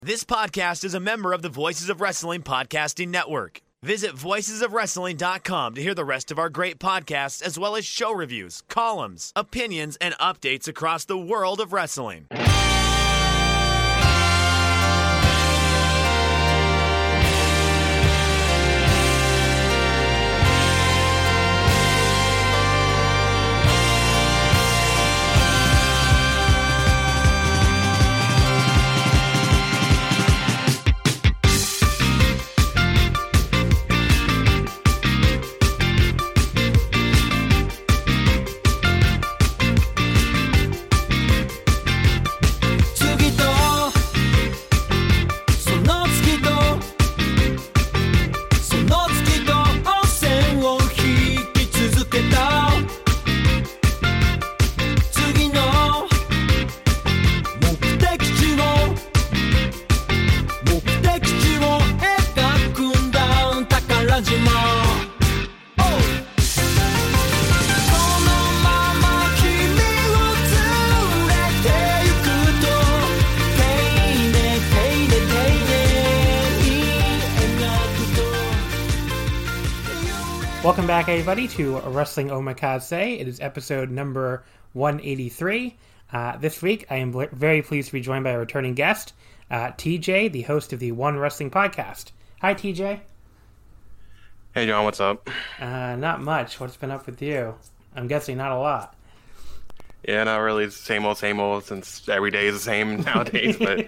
This podcast is a member of the Voices of Wrestling Podcasting Network. Visit voicesofwrestling.com to hear the rest of our great podcasts, as well as show reviews, columns, opinions, and updates across the world of wrestling. Welcome back, everybody, to Wrestling Omakase. It is episode number 183. This week, I am very pleased to be joined by a returning guest, TJ, the host of the One Wrestling Podcast. Hi, TJ. Hey, John, what's up? Not much. What's been up with you? I'm guessing not a lot. Yeah, not really. It's the same old, since every day is the same nowadays, but...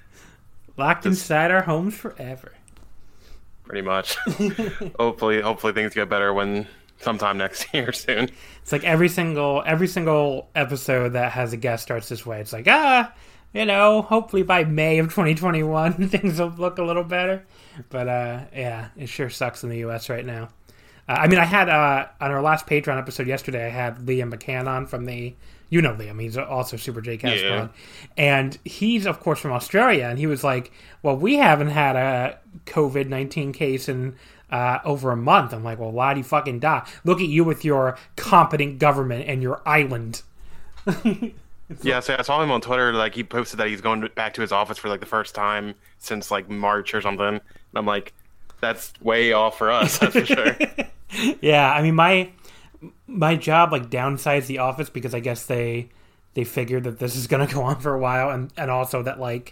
Locked inside our homes forever. Pretty much. Hopefully things get better when sometime next year soon. It's like every single episode that has a guest starts this way. It's like, hopefully by May of 2021 things will look a little better. But yeah, it sure sucks in the US right now. I had on our last Patreon episode yesterday, I had Liam McCann on from the, you know Liam, he's also Super J Cast Pod. And he's, of course, from Australia, and he was like, well, we haven't had a COVID-19 case in over a month. I'm like, well, why do you fucking die? Look at you with your competent government and your island. Yeah, so I saw him on Twitter, like, he posted that he's going back to his office for, like, the first time since, like, March or something. And I'm like, that's way off for us, that's for sure. Yeah, I mean, my job, like, downsized the office because I guess they figured that this is going to go on for a while, and also that, like,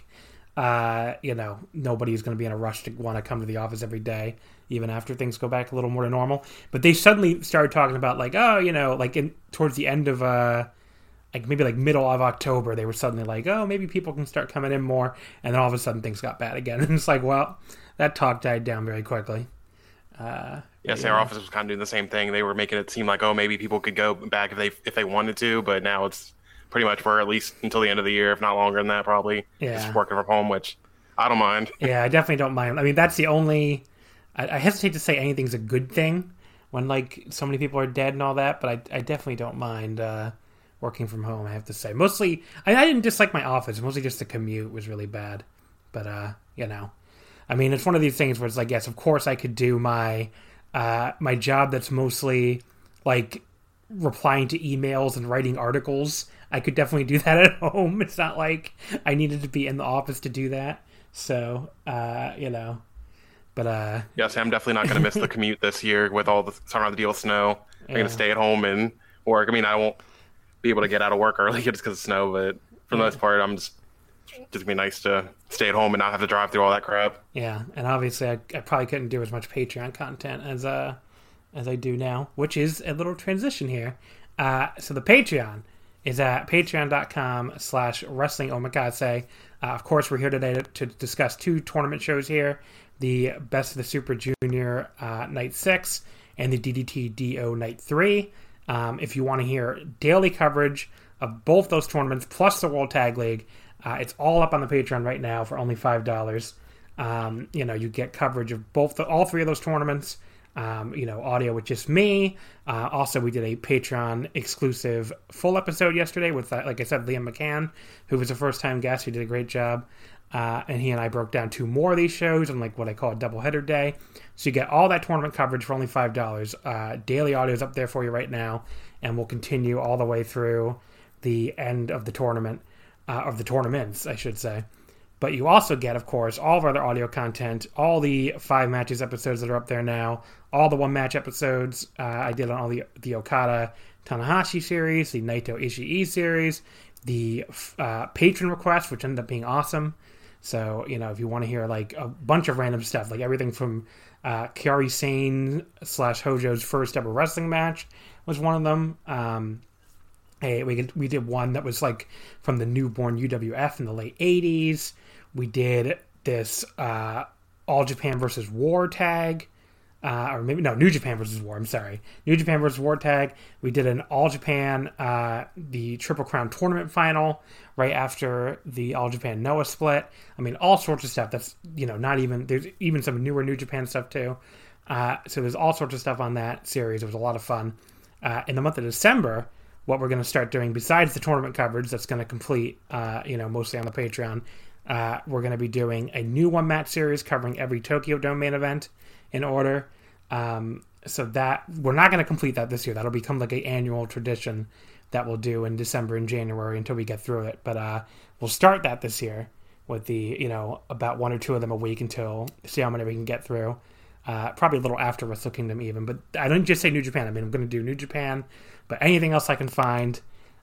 nobody's going to be in a rush to want to come to the office every day, even after things go back a little more to normal. But they suddenly started talking about, like, towards the end of, middle of October, they were suddenly like, oh, maybe people can start coming in more, and then all of a sudden things got bad again. And it's like, well, that talk died down very quickly. Yes, our office was kind of doing the same thing. They were making it seem like, oh, maybe people could go back if they wanted to, but now it's pretty much for at least until the end of the year, if not longer than that, probably. Yeah. Just working from home, which I don't mind. Yeah, I definitely don't mind. I mean, that's the only... I hesitate to say anything's a good thing when, like, so many people are dead and all that, but I definitely don't mind working from home, I have to say. Mostly, I didn't dislike my office. Mostly just the commute was really bad. But, I mean, it's one of these things where it's like, yes, of course I could do my job that's mostly, like, replying to emails and writing articles. I could definitely do that at home. It's not like I needed to be in the office to do that. So, But, yes, I'm definitely not going to miss the commute this year with all the surrounding the deal with snow. I'm going to stay at home and work. I mean, I won't be able to get out of work early just because of snow, but for the most part, I'm just going to be nice to stay at home and not have to drive through all that crap. Yeah, and obviously I probably couldn't do as much Patreon content as I do now, which is a little transition here. So the Patreon is at patreon.com/wrestlingomakase. Of course, we're here today to discuss two tournament shows here, the Best of the Super Junior Night 6 and the DDT DO Night 3. If you want to hear daily coverage of both those tournaments, plus the World Tag League, it's all up on the Patreon right now for only $5. You get coverage of all three of those tournaments. Audio with just me. Also, we did a Patreon exclusive full episode yesterday with, like I said, Liam McCann, who was a first-time guest. He did a great job. And he and I broke down two more of these shows on, like, what I call a doubleheader day. So you get all that tournament coverage for only $5. Daily audio is up there for you right now, and we'll continue all the way through the end of the tournament, of the tournaments, I should say. But you also get, of course, all of our other audio content, all the 5 matches episodes that are up there now, all the 1-match episodes I did on all the Okada Tanahashi series, the Naito Ishii series, the patron requests, which ended up being awesome. So, if you want to hear like a bunch of random stuff, like everything from Kairi Sane / Hojo's first ever wrestling match was one of them. We did one that was like from the newborn UWF in the late 80s. We did this All Japan versus War tag. New Japan versus War. I'm sorry. New Japan versus War tag. We did an All Japan, the Triple Crown tournament final right after the All Japan Noah split. I mean, all sorts of stuff. That's, there's even some newer New Japan stuff too. So there's all sorts of stuff on that series. It was a lot of fun. In the month of December, what we're going to start doing, besides the tournament coverage that's going to complete, mostly on the Patreon, we're going to be doing a new 1-match series covering every Tokyo Dome main event in order. So that we're not going to complete that this year. That'll become like an annual tradition that we'll do in December and January until we get through it. But we'll start that this year with the, about 1 or 2 of them a week until see how many we can get through. Probably a little after Wrestle Kingdom even. But I don't just say New Japan. I mean, I'm going to do New Japan, but anything else I can find.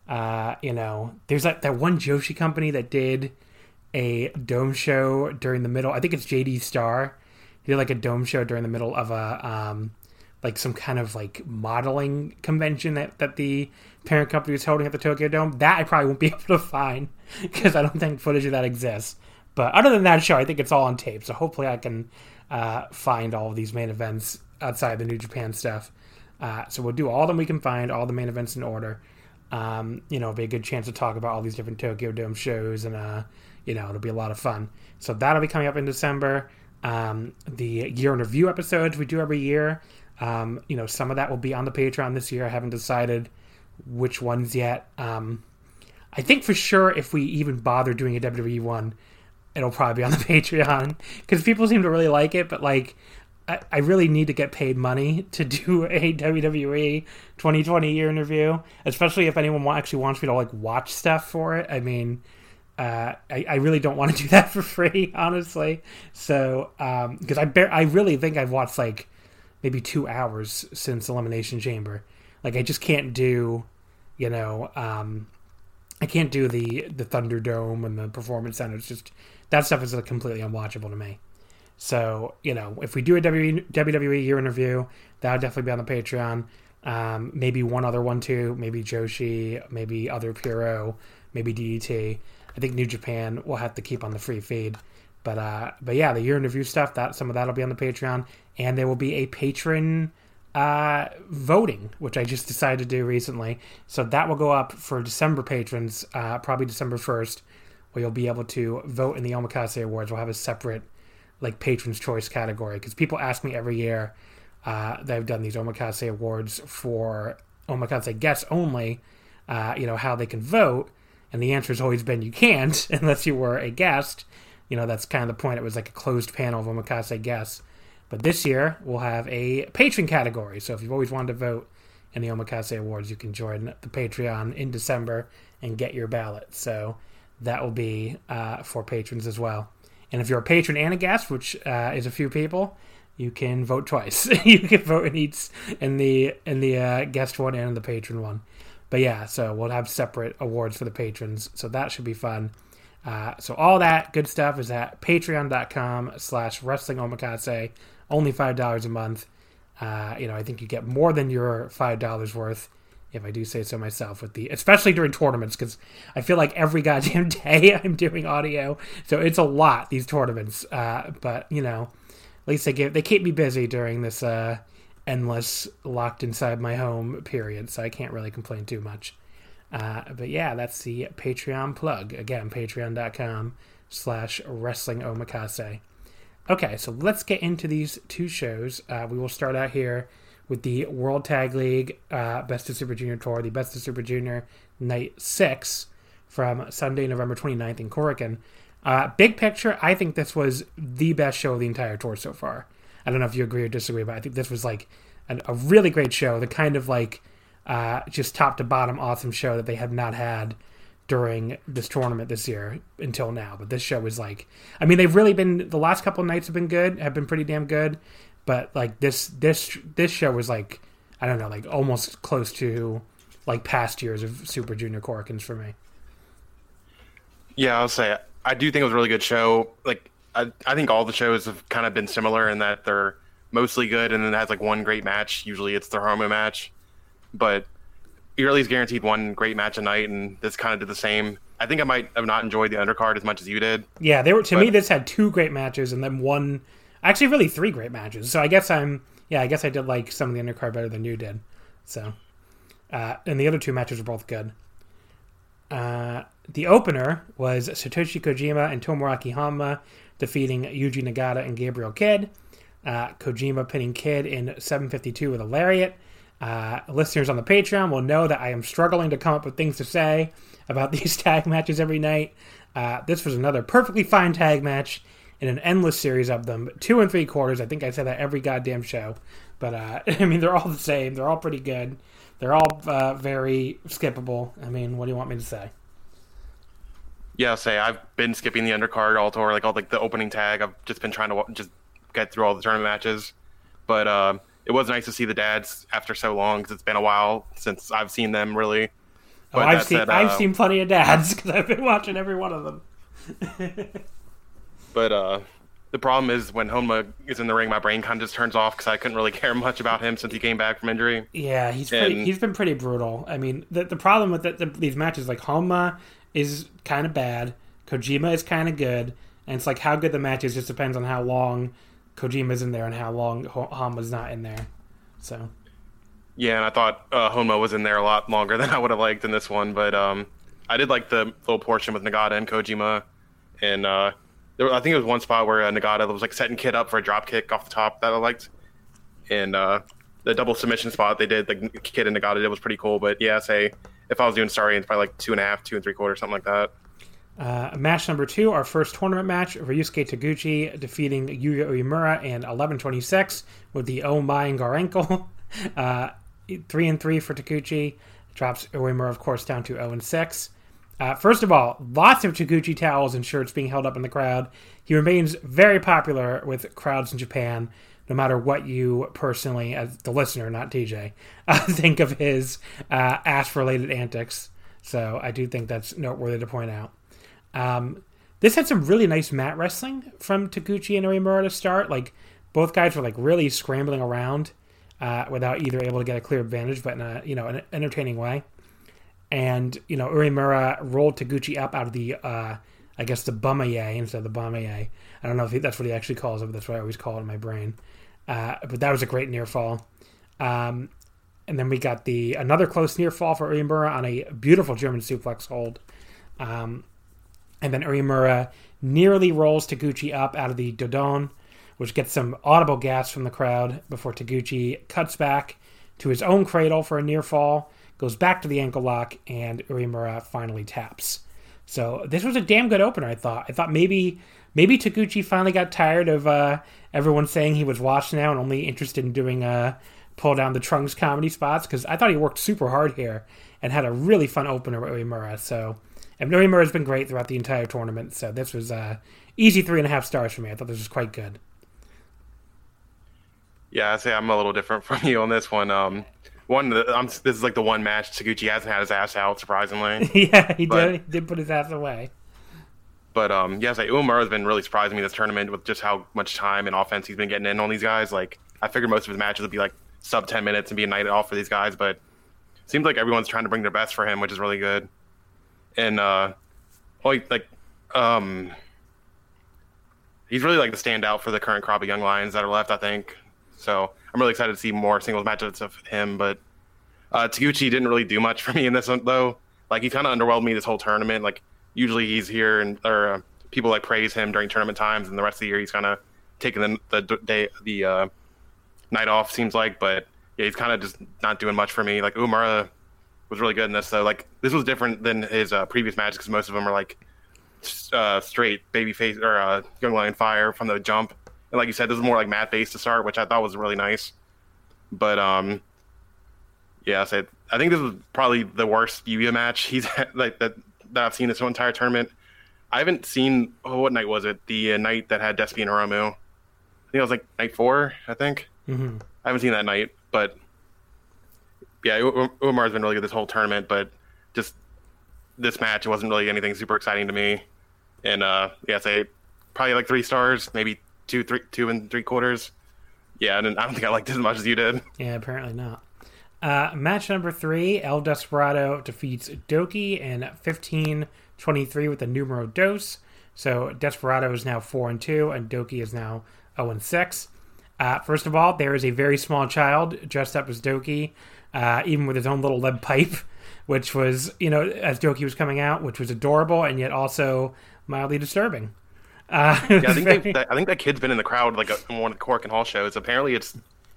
There's that one Joshi company that did a dome show during the middle. I think it's JD Star. He did like a dome show during the middle of a like some kind of like modeling convention that the parent company was holding at the Tokyo Dome. That I probably won't be able to find because I don't think footage of that exists. But other than that show, I think it's all on tape. So hopefully I can find all of these main events outside the New Japan stuff. So we'll do all of them we can find, all the main events in order. It'll be a good chance to talk about all these different Tokyo Dome shows, and it'll be a lot of fun. So that'll be coming up in December. The year in review episodes we do every year. Some of that will be on the Patreon this year. I haven't decided which ones yet. I think for sure if we even bother doing a WWE one, it'll probably be on the Patreon because people seem to really like it. But like, I really need to get paid money to do a WWE 2020 year in review, especially if anyone actually wants me to like watch stuff for it. I mean, I really don't want to do that for free, honestly. So, because I really think I've watched like maybe 2 hours since Elimination Chamber. Like, I just can't do, I can't do the Thunderdome and the Performance Center. It's just, that stuff is completely unwatchable to me. So, if we do a WWE year in review, that'll definitely be on the Patreon. Maybe one other one too. Maybe Joshi, maybe other Puro, maybe DDT. I think New Japan will have to keep on the free feed. But yeah, the year in review stuff, some of that'll be on the Patreon. And there will be a patron voting, which I just decided to do recently. So that will go up for December patrons, probably December 1st, where you'll be able to vote in the Omakase Awards. We'll have a separate like Patron's Choice category, because people ask me every year that I've done these Omakase Awards for Omakase guests only, how they can vote. And the answer has always been you can't unless you were a guest. That's kind of the point. It was like a closed panel of Omakase guests. But this year, we'll have a patron category. So if you've always wanted to vote in the Omakase Awards, you can join the Patreon in December and get your ballot. So that will be for patrons as well. And if you're a patron and a guest, which is a few people, you can vote twice. You can vote in the guest one and in the patron one. But yeah, so we'll have separate awards for the patrons. So that should be fun. So all that good stuff is at patreon.com/wrestlingomakase. Only $5 a month. I think you get more than your $5 worth, if I do say so myself, especially during tournaments, because I feel like every goddamn day I'm doing audio. So it's a lot, these tournaments. But, at least they keep me busy during this endless locked inside my home period. So I can't really complain too much. But yeah, that's the Patreon plug. Again, patreon.com/wrestlingomakase. Okay, so let's get into these two shows. We will start out here with the World Tag League Best of Super Junior Tour, the Best of Super Junior Night 6 from Sunday, November 29th in Korakuen. Big picture, I think this was the best show of the entire tour so far. I don't know if you agree or disagree, but I think this was like a really great show. The kind of like just top to bottom awesome show that they have not had during this tournament this year until now. But this show was like, I mean, they've really been, the last couple of nights have been pretty damn good. But like this show was like, I don't know, like almost close to like past years of Super Junior Korakuens for me. Yeah, I'll say I do think it was a really good show. Like I think all the shows have kind of been similar in that they're mostly good, and then it has like one great match. Usually it's their Homo match, but you're at least guaranteed one great match a night, and this kind of did the same. I think I might have not enjoyed the undercard as much as you did. Yeah, to me this had 2 great matches and then one, actually really 3 great matches. So I guess I did like some of the undercard better than you did. So, and the other 2 matches were both good. The opener was Satoshi Kojima and Tomoaki Honma defeating Yuji Nagata and Gabriel Kidd. Kojima pinning Kidd in 7:52 with a lariat. Listeners on the Patreon will know that I am struggling to come up with things to say about these tag matches every night. This was another perfectly fine tag match in an endless series of them. 2 3/4. I think I said that every goddamn show. But, I mean, they're all the same. They're all pretty good. They're all very skippable. I mean, what do you want me to say? Yeah, I'll say I've been skipping the undercard all tour, like all like the opening tag. I've just been trying to just get through all the tournament matches. But it was nice to see the dads after so long, because it's been a while since I've seen them, really. But I've seen plenty of dads, because I've been watching every one of them. But the problem is when Honma is in the ring, my brain kind of just turns off, because I couldn't really care much about him since he came back from injury. Yeah, he's been pretty brutal. I mean, the problem with these matches, like Honma is kind of bad, Kojima is kind of good, and it's like how good the match is just depends on how long Kojima's in there and how long Honma's not in there. So yeah, and I thought Honma was in there a lot longer than I would have liked in this one, but I did like the little portion with Nagata and Kojima, and I think there was one spot where Nagata was like setting Kidd up for a drop kick off the top that I liked, and the double submission spot they did, like Kidd and Nagata did, was pretty cool. But yeah, say if I was doing Starry, it's probably like 2.5, 2 3/4, something like that. Match number 2, our first tournament match, Ryusuke Taguchi defeating Yuya Uemura in 11:26 with the Oh My Garenko. 3-3 for Taguchi. Drops Uemura, of course, down to 0-6. First of all, lots of Taguchi towels and shirts being held up in the crowd. He remains very popular with crowds in Japan, no matter what you personally, as the listener, not TJ, think of his ass-related antics. So I do think that's noteworthy to point out. This had some really nice mat wrestling from Taguchi and Uemura to start. Like, both guys were like really scrambling around without either able to get a clear advantage, but in an entertaining way. And Uemura rolled Taguchi up out of the I guess the Bumaye instead of the Bamaye. I don't know if that's what he actually calls it, but that's what I always call it in my brain. But that was a great near fall. And then we got another close near fall for Uemura on a beautiful German suplex hold. And then Uemura nearly rolls Taguchi up out of the Dodon, which gets some audible gasps from the crowd before Taguchi cuts back to his own cradle for a near fall, goes back to the ankle lock, and Uemura finally taps. So this was a damn good opener, I thought. I thought maybe Taguchi finally got tired of everyone saying he was washed now and only interested in doing pull down the trunks comedy spots, because I thought he worked super hard here and had a really fun opener with Uemura. So, and Uemura has been great throughout the entire tournament, so this was easy 3.5 stars for me. I thought this was quite good. Yeah, I'd say I'm a little different from you on this one. This is like the one match Taguchi hasn't had his ass out, surprisingly. Yeah, he did put his ass away. But yeah, Uemura has been really surprising me this tournament with just how much time and offense he's been getting in on these guys. Like, I figured most of his matches would be like sub 10 minutes and be a night off for these guys, but it seems like everyone's trying to bring their best for him, which is really good. And he's really like the standout for the current crop of young lions that are left, I think. So I'm really excited to see more singles matchups of him. But Taguchi didn't really do much for me in this one, though. Like, he kind of underwhelmed me this whole tournament. Like, usually he's here and people like praise him during tournament times, and the rest of the year he's kind of taking the night off, seems like. But yeah, he's kind of just not doing much for me. Like, Uemura was really good in this, though. Like, this was different than his previous matches, because most of them are like straight babyface or young lion fire from the jump. And like you said, this is more like mat based to start, which I thought was really nice. But yeah, I think this was probably the worst Yuya match he's had, like that that I've seen this whole entire tournament. I haven't seen, what night was it? The night that had Despy and Hiromu. I think it was like night 4, I think. Mm-hmm. I haven't seen that night, but yeah, Umar's been really good this whole tournament, but just this match, it wasn't really anything super exciting to me. And yeah, say probably like 3 stars, maybe 2 and 3/4. Yeah, and I don't think I liked it as much as you did. Yeah, apparently not. Match number 3, El Desperado defeats Doki in 15-23 with the numero dos. So Desperado is now 4-2, and Doki is now 0-6. First of all, there is a very small child dressed up as Doki, even with his own little lead pipe, which was, as Doki was coming out, which was adorable and yet also mildly disturbing. Yeah, I think that kid's been in the crowd like in one of the Korakuen Hall shows. Apparently, it's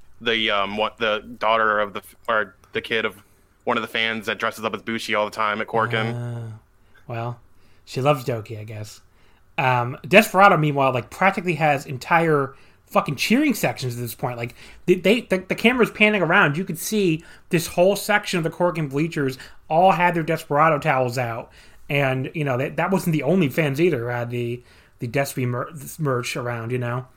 the daughter of the kid of one of the fans that dresses up as Bushi all the time at Korakuen. Well, she loves Doki, I guess. Desperado, meanwhile, like practically has entire fucking cheering sections at this point. Like the camera's panning around, you could see this whole section of the Korakuen bleachers all had their Desperado towels out, and that wasn't the only fans either who had the Despy merch around.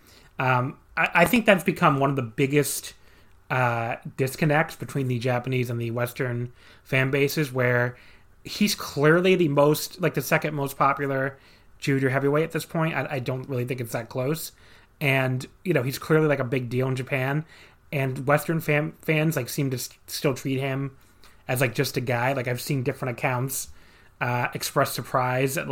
I think that's become one of the biggest disconnects between the Japanese and the Western fan bases, where he's clearly the second most popular junior heavyweight at this point. I don't really think it's that close. And, he's clearly like a big deal in Japan, and Western fans like seem to still treat him as like just a guy. Like I've seen different accounts express surprise at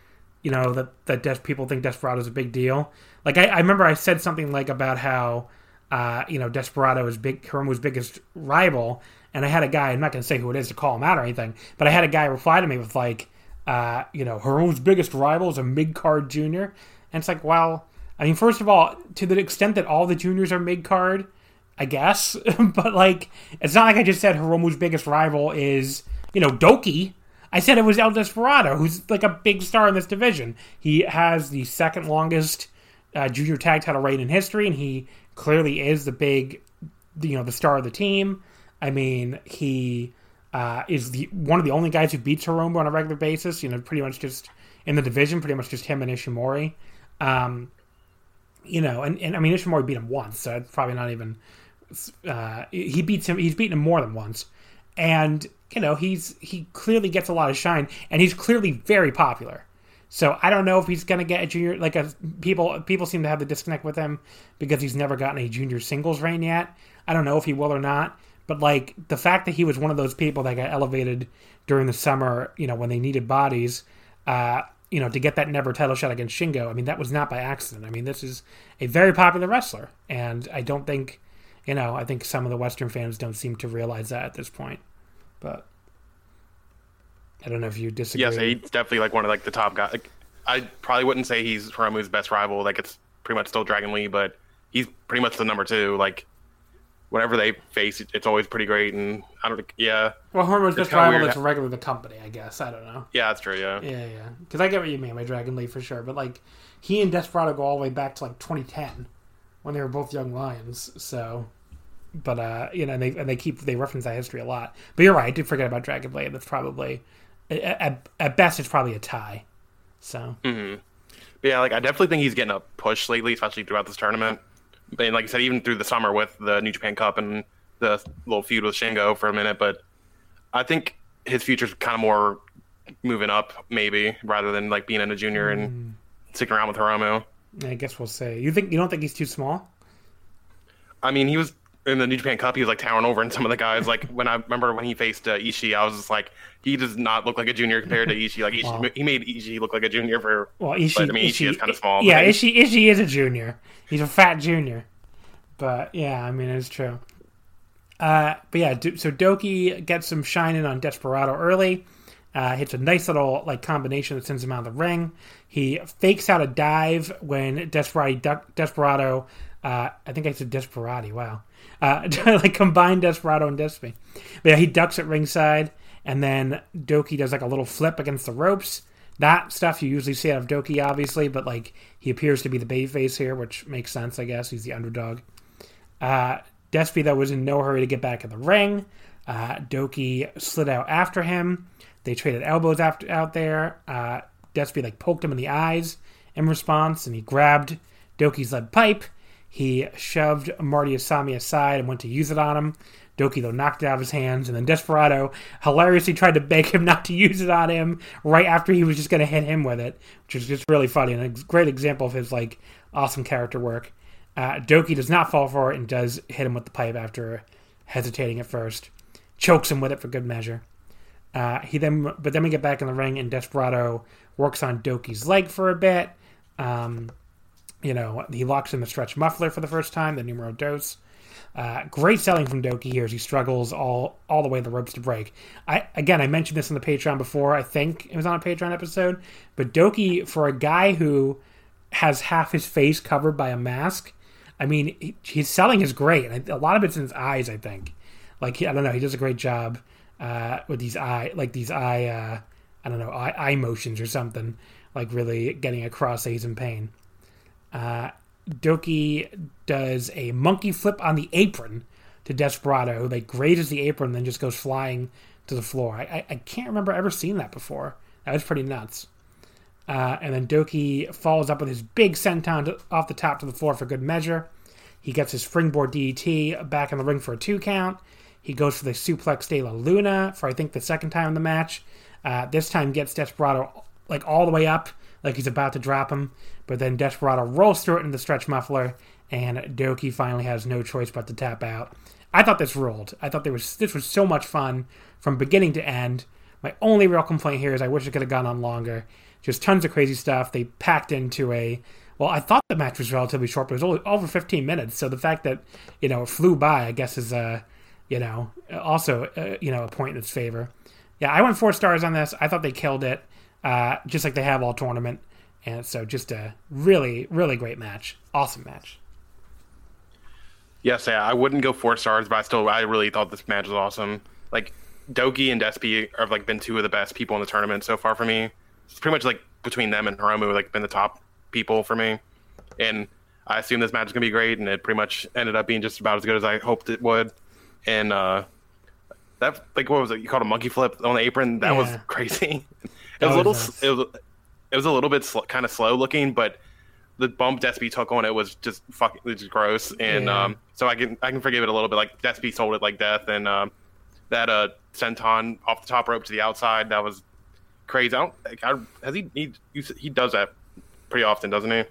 that people think Desperado is a big deal. Like I remember I said something like about how Desperado is Hiromu's biggest rival, and I had a guy, I'm not going to say who it is to call him out or anything, but I had a guy reply to me with like, Hiromu's biggest rival is a mid-card junior, and it's like, well, I mean, first of all, to the extent that all the juniors are mid-card, I guess, but like, it's not like I just said Hiromu's biggest rival is, Doki. I said it was El Desperado, who's like a big star in this division. He has the second longest junior tag title reign in history, and he clearly is the big, the star of the team. I mean, he is one of the only guys who beats Hiromu on a regular basis. Pretty much just in the division, pretty much just him and Ishimori. And I mean, Ishimori beat him once, so it's probably not even. He's beaten him more than once, and he clearly gets a lot of shine, and he's clearly very popular. So I don't know if he's going to get a junior, people seem to have the disconnect with him because he's never gotten a junior singles reign yet. I don't know if he will or not, but like the fact that he was one of those people that got elevated during the summer, when they needed bodies, to get that never title shot against Shingo, I mean, that was not by accident. I mean, this is a very popular wrestler, and I don't think, I think some of the Western fans don't seem to realize that at this point, but I don't know if you disagree. Yes, he's definitely like one of like the top guys. Like, I probably wouldn't say he's Hiromu's best rival. Like it's pretty much still Dragon Lee, but he's pretty much the number 2. Like whenever they face, it's always pretty great. And I don't think, yeah. Well, Hiromu's best rival is regularly the company, I guess. I don't know. Yeah, that's true. Yeah. Yeah. Because I get what you mean by Dragon Lee for sure, but like he and Desperado go all the way back to like 2010 when they were both young lions. So. But and they reference that history a lot. But you're right, I did forget about Dragon Blade. That's probably at best it's probably a tie. So yeah, like I definitely think he's getting a push lately, especially throughout this tournament. And like I said, even through the summer with the New Japan Cup and the little feud with Shingo for a minute. But I think his future's kind of more moving up, maybe, rather than like being in a junior and sticking around with Hiromu. I guess we'll see. You don't think he's too small? I mean, he was. In the New Japan Cup, he was like towering over in some of the guys. Like when I remember when he faced Ishii, I was just like, he does not look like a junior compared to Ishii. Like Ishii, he made Ishii look like a junior for. Well, Ishii, but, I mean, Ishii is kind of small. Yeah, Ishii is a junior. He's a fat junior. But yeah, I mean, it's true. But yeah, so Doki gets some shining on Desperado early. Hits a nice little like combination that sends him out of the ring. He fakes out a dive when Desperado. I think I said Desperati. Wow. Like combine Desperado and Despy. But yeah, he ducks at ringside, and then Doki does like a little flip against the ropes. That stuff you usually see out of Doki, obviously, but like he appears to be the babyface here, which makes sense, I guess. He's the underdog. Despy, though, was in no hurry to get back in the ring. Doki slid out after him. They traded elbows out there. Despy poked him in the eyes in response, and he grabbed Doki's lead pipe. He shoved Marty Asami aside and went to use it on him. Doki, though, knocked it out of his hands, and then Desperado hilariously tried to beg him not to use it on him right after he was just going to hit him with it, which is just really funny and a great example of his awesome character work. Doki does not fall for it and does hit him with the pipe after hesitating at first. Chokes him with it for good measure. But then we get back in the ring, and Desperado works on Doki's leg for a bit. He locks in the stretch muffler for the first time, the numero dos. Great selling from Doki here as he struggles all the way the ropes to break. I mentioned this on the Patreon before. I think it was on a Patreon episode. But Doki, for a guy who has half his face covered by a mask, I mean, his selling is great. And a lot of it's in his eyes, I think. I don't know. He does a great job with these eye motions or something. Really getting across that he's in pain. Doki does a monkey flip on the apron to Desperado, who grazes the apron and then just goes flying to the floor. I can't remember ever seeing that before. That was pretty nuts. And then Doki follows up with his big senton off the top to the floor for good measure. He gets his springboard DDT back in the ring for a 2 count. He goes for the suplex de la Luna for, I think, the second time in the match. This time gets Desperado all the way up, he's about to drop him. But then Desperado rolls through it in the stretch muffler, and Doki finally has no choice but to tap out. I thought this ruled. I thought this was so much fun from beginning to end. My only real complaint here is I wish it could have gone on longer. Just tons of crazy stuff. They packed into I thought the match was relatively short, but it was only over 15 minutes. So the fact that, it flew by, I guess, is, also, a point in its favor. Yeah, I went 4 stars on this. I thought they killed it, just like they have all tournament. And so just a really, really great match. Awesome match. Yes, I wouldn't go 4 stars, but I really thought this match was awesome. Doki and Despy have been 2 of the best people in the tournament so far for me. It's pretty much between them and Hiromu been the top people for me. And I assume this match is gonna be great, and it pretty much ended up being just about as good as I hoped it would. And that what was it? You called a monkey flip on the apron? That was crazy. It was a little bit kind of slow looking, but the bump Despy took on it was just gross. And so I can forgive it a little bit. Despy sold it like death, and that senton off the top rope to the outside, that was crazy. He does that pretty often, doesn't he?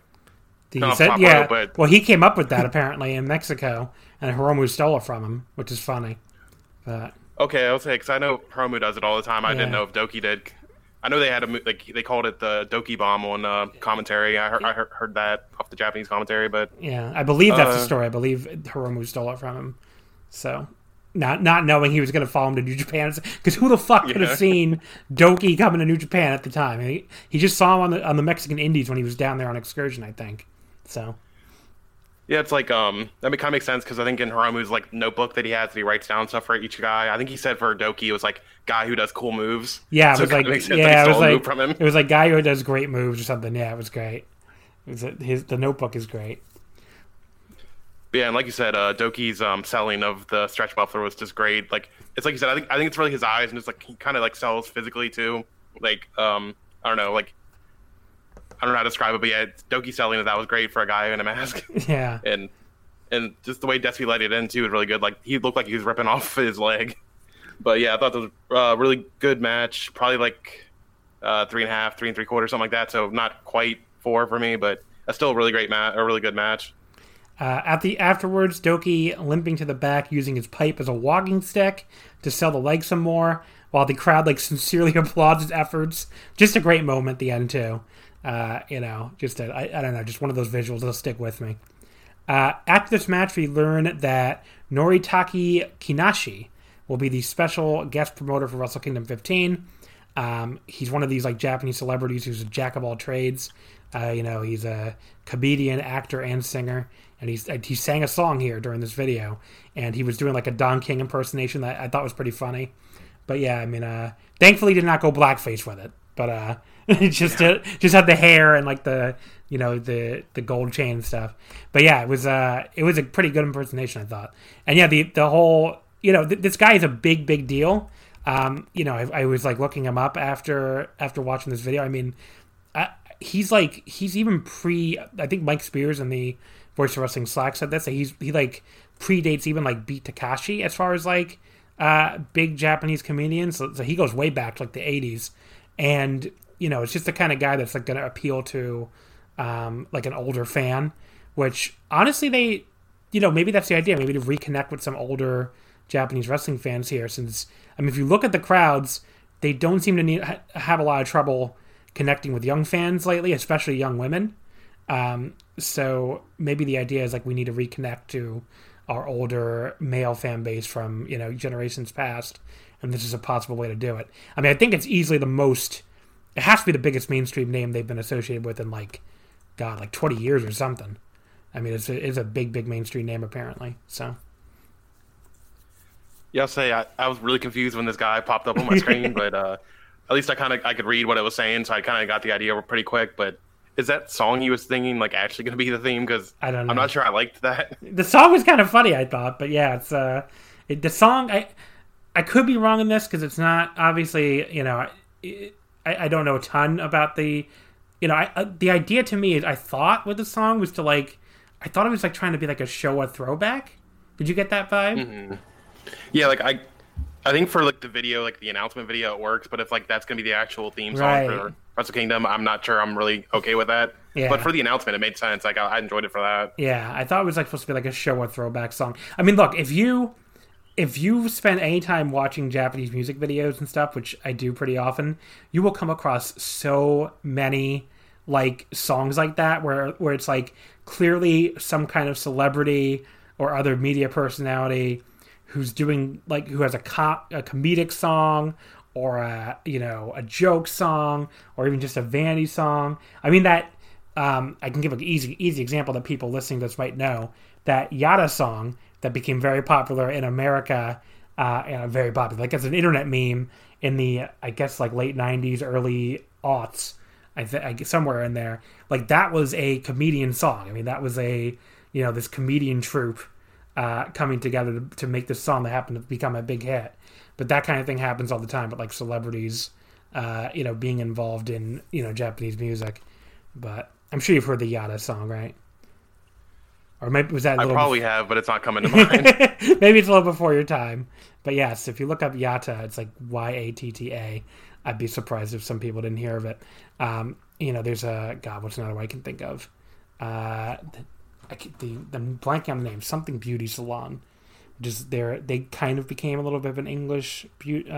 Well, he came up with that apparently in Mexico, and Hiromu stole it from him, which is funny. But okay, I'll say, because I know Hiromu does it all the time. I didn't know if Doki did. I know they had they called it the Doki bomb on commentary. I heard that off the Japanese commentary, but yeah, I believe that's the story. I believe Hiromu stole it from him. So not knowing he was going to follow him to New Japan, because who the fuck could have seen Doki coming to New Japan at the time? He just saw him on the Mexican Indies when he was down there on excursion, I think. So yeah, it's that kind of makes sense, because I think in Hiromu's notebook that he has, that he writes down stuff for each guy. I think he said for Doki it was guy who does cool moves. Yeah, it was it was guy who does great moves or something. Yeah, it was great. The notebook is great. But yeah, and like you said, Doki's selling of the stretch muffler was just great. It's like you said, I think it's really his eyes, and it's he kind of sells physically too. I don't know, I don't know how to describe it, but yeah, Doki selling that was great for a guy in a mask. Yeah. And just the way Despy let it in too was really good. He looked like he was ripping off his leg. But yeah, I thought it was a really good match. Probably 3.5, 3 3/4, something like that. So not quite 4 for me, but still a really great match, a really good match. Afterwards, Doki limping to the back using his pipe as a walking stick to sell the leg some more, while the crowd sincerely applauds his efforts. Just a great moment at the end too. I don't know, just one of those visuals that'll stick with me. After this match, we learn that Noritaki Kinashi will be the special guest promoter for Wrestle Kingdom 15. He's one of these Japanese celebrities who's a jack of all trades. He's a comedian, actor, and singer, and he sang a song here during this video, and he was doing a Don King impersonation that I thought was pretty funny. But yeah, thankfully he did not go blackface with it, but just had the hair and the gold chain and stuff. But yeah, it was a pretty good impersonation, I thought. And yeah, the whole, this guy is a big deal. I was like looking him up after watching this video. I mean, he's even I think Mike Spears in the Voice of Wrestling Slack said this, that he like predates even like Beat Takashi as far as like big Japanese comedians. So he goes way back to like the 80s. And, it's just the kind of guy that's like going to appeal to like an older fan, which honestly maybe that's the idea, maybe to reconnect with some older Japanese wrestling fans here, since, if you look at the crowds, they don't seem to have a lot of trouble connecting with young fans lately, especially young women. So maybe the idea is like we need to reconnect to our older male fan base from, generations past, and this is a possible way to do it. I think it's easily it has to be the biggest mainstream name they've been associated with in like 20 years or something. It's a big mainstream name apparently, so. Yeah, I'll say I was really confused when this guy popped up on my screen, but at least I could read what it was saying, so I kind of got the idea pretty quick. But is that song he was singing like actually going to be the theme? Because I don't know. I'm not sure I liked that. The song was kind of funny, I thought, but yeah, it's the song. I could be wrong in this because it's not obviously. I don't know a ton about the. The idea to me is I thought with the song was to like. I thought it was like trying to be like a Showa throwback. Did you get that vibe? Mm-hmm. Yeah, like I think for like the video, like the announcement video, it works. But if like that's gonna be the actual theme song for Wrestle Kingdom, I'm not sure I'm really okay with that. Yeah. But for the announcement, it made sense. Like I enjoyed it for that. Yeah, I thought it was like supposed to be like a Showa throwback song. Look, if you spend any time watching Japanese music videos and stuff, which I do pretty often, you will come across so many like songs like that where it's like clearly some kind of celebrity or other media personality who's doing like who has a comedic song or a joke song or even just a vanity song. I can give an easy example that people listening to this might know. That Yada song that became very popular in America, very popular, like as an internet meme in the I guess like late 90s, early aughts. Somewhere in there, like that was a comedian song. That was a this comedian troupe coming together to make this song that happened to become a big hit. But that kind of thing happens all the time. But like celebrities, being involved in Japanese music. But I'm sure you've heard the Yada song, right? Or maybe was that? I probably have, but it's not coming to mind. Maybe it's a little before your time. But yes, if you look up Yatta, it's like Yatta. I'd be surprised if some people didn't hear of it. There's what's another one I can think of? I'm blanking on the name. Something Beauty Salon. Just they kind of became a little bit of an English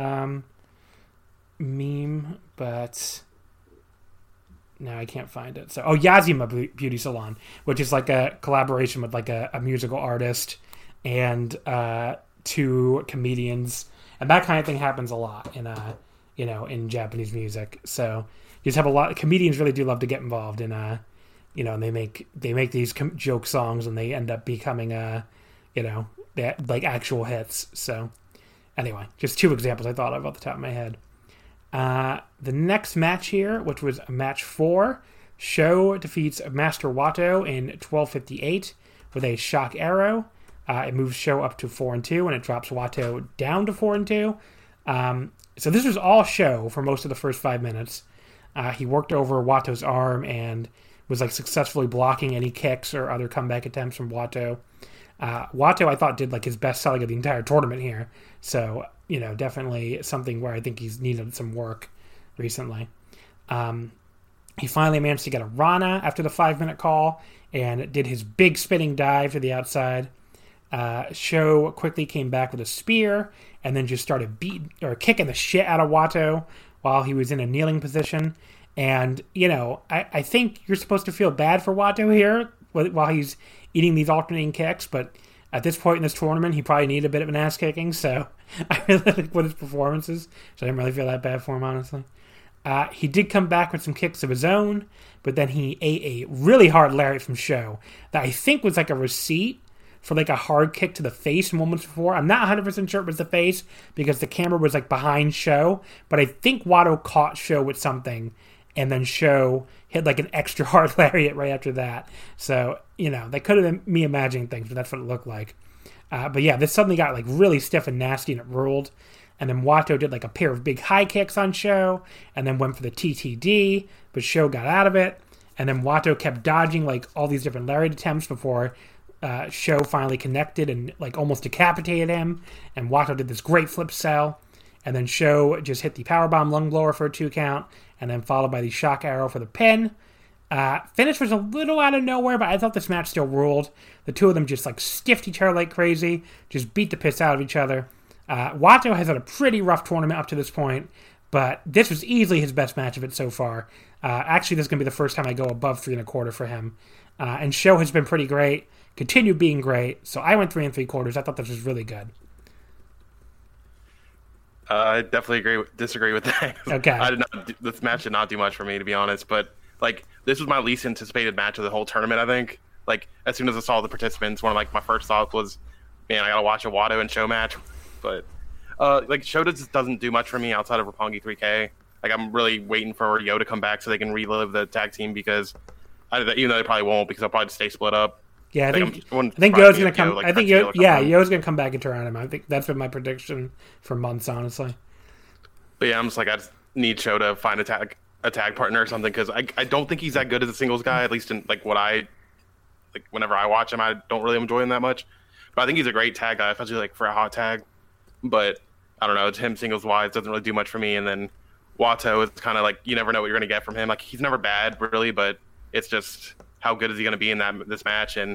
meme, but now I can't find it. So, Yazima Beauty Salon, which is like a collaboration with like a musical artist and two comedians, and that kind of thing happens a lot in Japanese music. So you just have a lot. Comedians really do love to get involved in and they make these joke songs, and they end up becoming like actual hits. So anyway, just two examples I thought of off the top of my head. The next match here, which was match 4, Sho defeats Master Wato in 12:58 with a shock arrow. It moves Sho up to 4-2, and it drops Wato down to 4-2. So this was all Sho for most of the first 5 minutes. He worked over Wato's arm and was like successfully blocking any kicks or other comeback attempts from Wato. Wato, I thought, did like his best selling of the entire tournament here. So, definitely something where I think he's needed some work recently. He finally managed to get a Rana after the 5-minute call and did his big spinning dive to the outside. Sho quickly came back with a spear and then just started kicking the shit out of Wato while he was in a kneeling position. And, I think you're supposed to feel bad for Wato here while he's eating these alternating kicks, but at this point in this tournament, he probably needed a bit of an ass kicking, so I really like what his performances, so I didn't really feel that bad for him, honestly. He did come back with some kicks of his own, but then he ate a really hard lariat from Sho that I think was like a receipt for like a hard kick to the face moments before. I'm not 100% sure it was the face because the camera was like behind Sho, but I think Wato caught Sho with something, and then Sho hit like an extra hard lariat right after that. So, that could have been me imagining things, but that's what it looked like. But yeah, this suddenly got like really stiff and nasty, and it ruled. And then Wato did like a pair of big high kicks on Sho, and then went for the TTD, but Sho got out of it. And then Wato kept dodging like all these different lariat attempts before Sho finally connected and like almost decapitated him. And Wato did this great flip cell. And then Sho just hit the powerbomb lung blower for a 2 count, and then followed by the shock arrow for the pin. Finish was a little out of nowhere, but I thought this match still ruled. The two of them just like stiffed each other like crazy, just beat the piss out of each other. Wato has had a pretty rough tournament up to this point, but this was easily his best match of it so far. Actually, this is going to be the first time I go above 3 1/4 for him. And Sho has been pretty great, continued being great, so I went 3 3/4. I thought this was really good. I definitely disagree with that. Okay. This match did not do much for me, to be honest, but like this was my least anticipated match of the whole tournament, I think. Like, as soon as I saw the participants, one of like my first thoughts was, man, I gotta watch a Wato and Sho match. But like Sho just doesn't do much for me outside of Roppongi 3K. Like, I'm really waiting for Yo to come back so they can relive the tag team, because even though they probably won't, because they'll probably stay split up. Yeah, I think Yo's gonna come. I think Yo's gonna come back and turn on him. I think that's been my prediction for months, honestly. But yeah, I'm just like, I just need Sho to find a tag partner or something, because I don't think he's that good as a singles guy. At least in like whenever I watch him, I don't really enjoy him that much. But I think he's a great tag guy, especially like for a hot tag. But I don't know, it's him singles wise doesn't really do much for me. And then Wato is kind of like, you never know what you're gonna get from him. Like, he's never bad really, but it's just how good is he gonna be in this match? And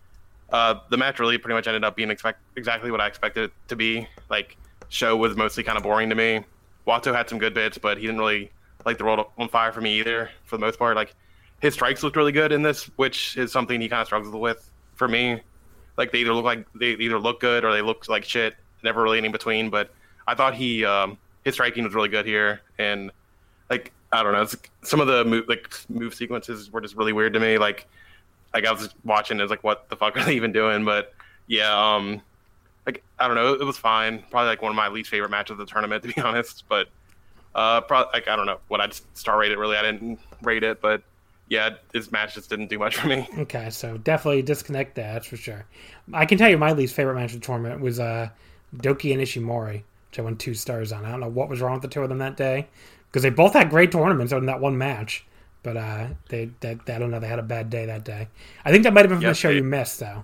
the match really pretty much ended up being exactly what I expected it to be. Like, Sho was mostly kind of boring to me. Wato had some good bits, but he didn't really light the world on fire for me either, for the most part. Like, his strikes looked really good in this, which is something he kind of struggles with for me. Like, they either look good or they look like shit. Never really in between. But I thought his striking was really good here, and like, I don't know, some of the move sequences were just really weird to me. Like I was watching, it's like, what the fuck are they even doing? But yeah, like, I don't know, it was fine. Probably like one of my least favorite matches of the tournament, to be honest. But probably, like, I don't know what I'd star rate it. Really, I didn't rate it, but yeah, this match just didn't do much for me. Okay, so definitely disconnect that, that's for sure. I can tell you my least favorite match of the tournament was Doki and Ishimori, which I won 2 stars on. I don't know what was wrong with the two of them that day, because they both had great tournaments in that one match. But I don't know, they had a bad day that day. I think that might have been from the show you missed, though.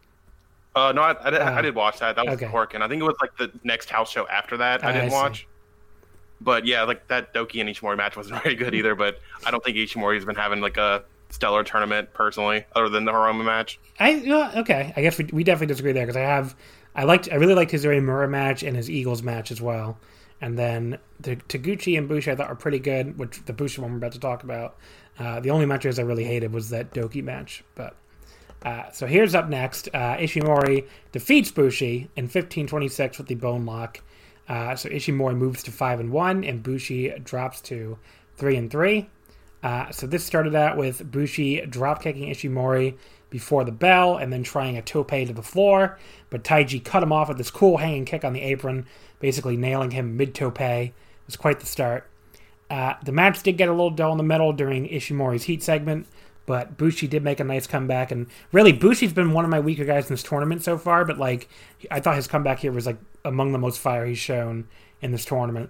No, I did watch that. That was Cork, and I think it was like the next house show after that I didn't watch. But yeah, like that Doki and Ishimori match wasn't very good either. But I don't think Ishimori's been having like a stellar tournament personally, other than the Hiromu match. Okay, I guess we definitely disagree there, because I really liked his Uemura match and his Eagles match as well. And then the Taguchi and Bushi I thought were pretty good, which the Bushi one we're about to talk about. The only matches I really hated was that Doki match. But so here's up next. Ishimori defeats Bushi in 15:26 with the bone lock. So Ishimori moves to 5-1, and Bushi drops to 3-3. So this started out with Bushi drop-kicking Ishimori before the bell and then trying a tope to the floor, but Taiji cut him off with this cool hanging kick on the apron, basically nailing him mid-tope. It was quite the start. The match did get a little dull in the middle during Ishimori's heat segment, but Bushi did make a nice comeback, and really, Bushi's been one of my weaker guys in this tournament so far, but like, I thought his comeback here was like among the most fire he's shown in this tournament.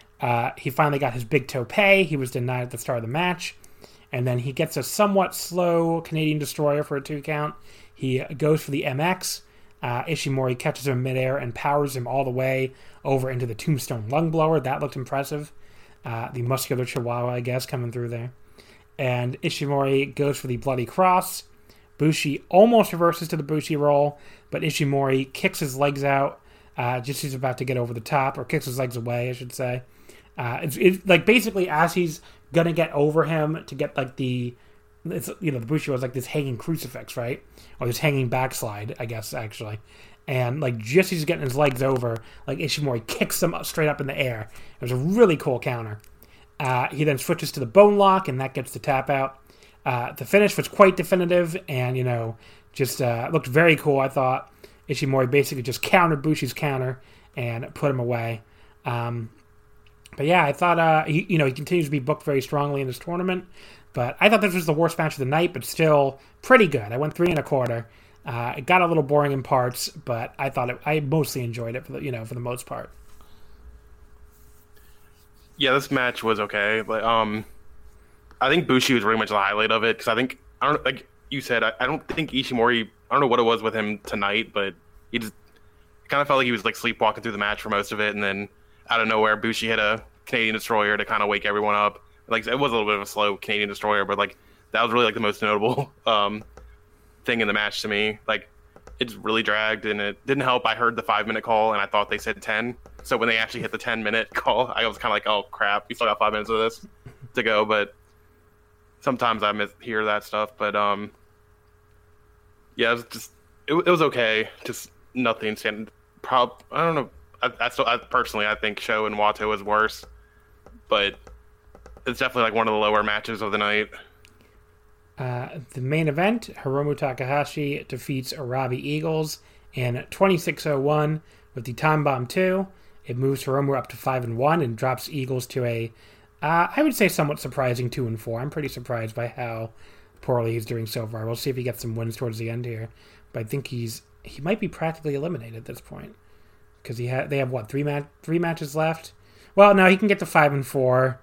He finally got his big tope. He was denied at the start of the match. And then he gets a somewhat slow Canadian Destroyer for a 2 count. He goes for the MX. Ishimori catches him midair and powers him all the way over into the Tombstone Lung Blower. That looked impressive. The muscular chihuahua, I guess, coming through there. And Ishimori goes for the Bloody Cross. Bushi almost reverses to the Bushi roll, but Ishimori kicks his legs out just as he's about to get over the top, or kicks his legs away, I should say. It's like basically as he's gonna get over him to get like the Bushi was like this hanging crucifix, right? Or this hanging backslide, I guess, actually. And like just as he's getting his legs over, like Ishimori kicks him up, straight up in the air. It was a really cool counter. He then switches to the bone lock, and that gets the tap out. The finish was quite definitive, and just looked very cool. I thought Ishimori basically just countered Bushi's counter and put him away. But yeah, I thought he continues to be booked very strongly in this tournament. But I thought this was the worst match of the night, but still pretty good. I went 3 1/4. It got a little boring in parts, but I thought I mostly enjoyed it for the most part. Yeah, this match was okay, but I think Bushi was really much the highlight of it because I don't like you said I don't think Ishimori. I don't know what it was with him tonight, but he just kind of felt like he was like sleepwalking through the match for most of it, and then out of nowhere, Bushi hit a Canadian Destroyer to kind of wake everyone up. Like it was a little bit of a slow Canadian Destroyer, but like that was really like the most notable thing in the match to me. Like it just really dragged, and it didn't help. I heard the 5-minute call, and I thought they said 10. So when they actually hit the 10-minute call, I was kind of like, oh crap, we still got 5 minutes of this to go. But sometimes I hear that stuff. But yeah, it was okay. Just nothing. I don't know. I personally, I think Sho and Wato is worse, but it's definitely like one of the lower matches of the night. The main event, Hiromu Takahashi defeats Arabi Eagles in 26:01 with the Time Bomb 2. It moves Hiromu up to 5-1 and drops Eagles to a, I would say, somewhat surprising 2-4. I'm pretty surprised by how poorly he's doing so far. We'll see if he gets some wins towards the end here, but I think he might be practically eliminated at this point because they have what, three matches left. Well, no, he can get to 5-4.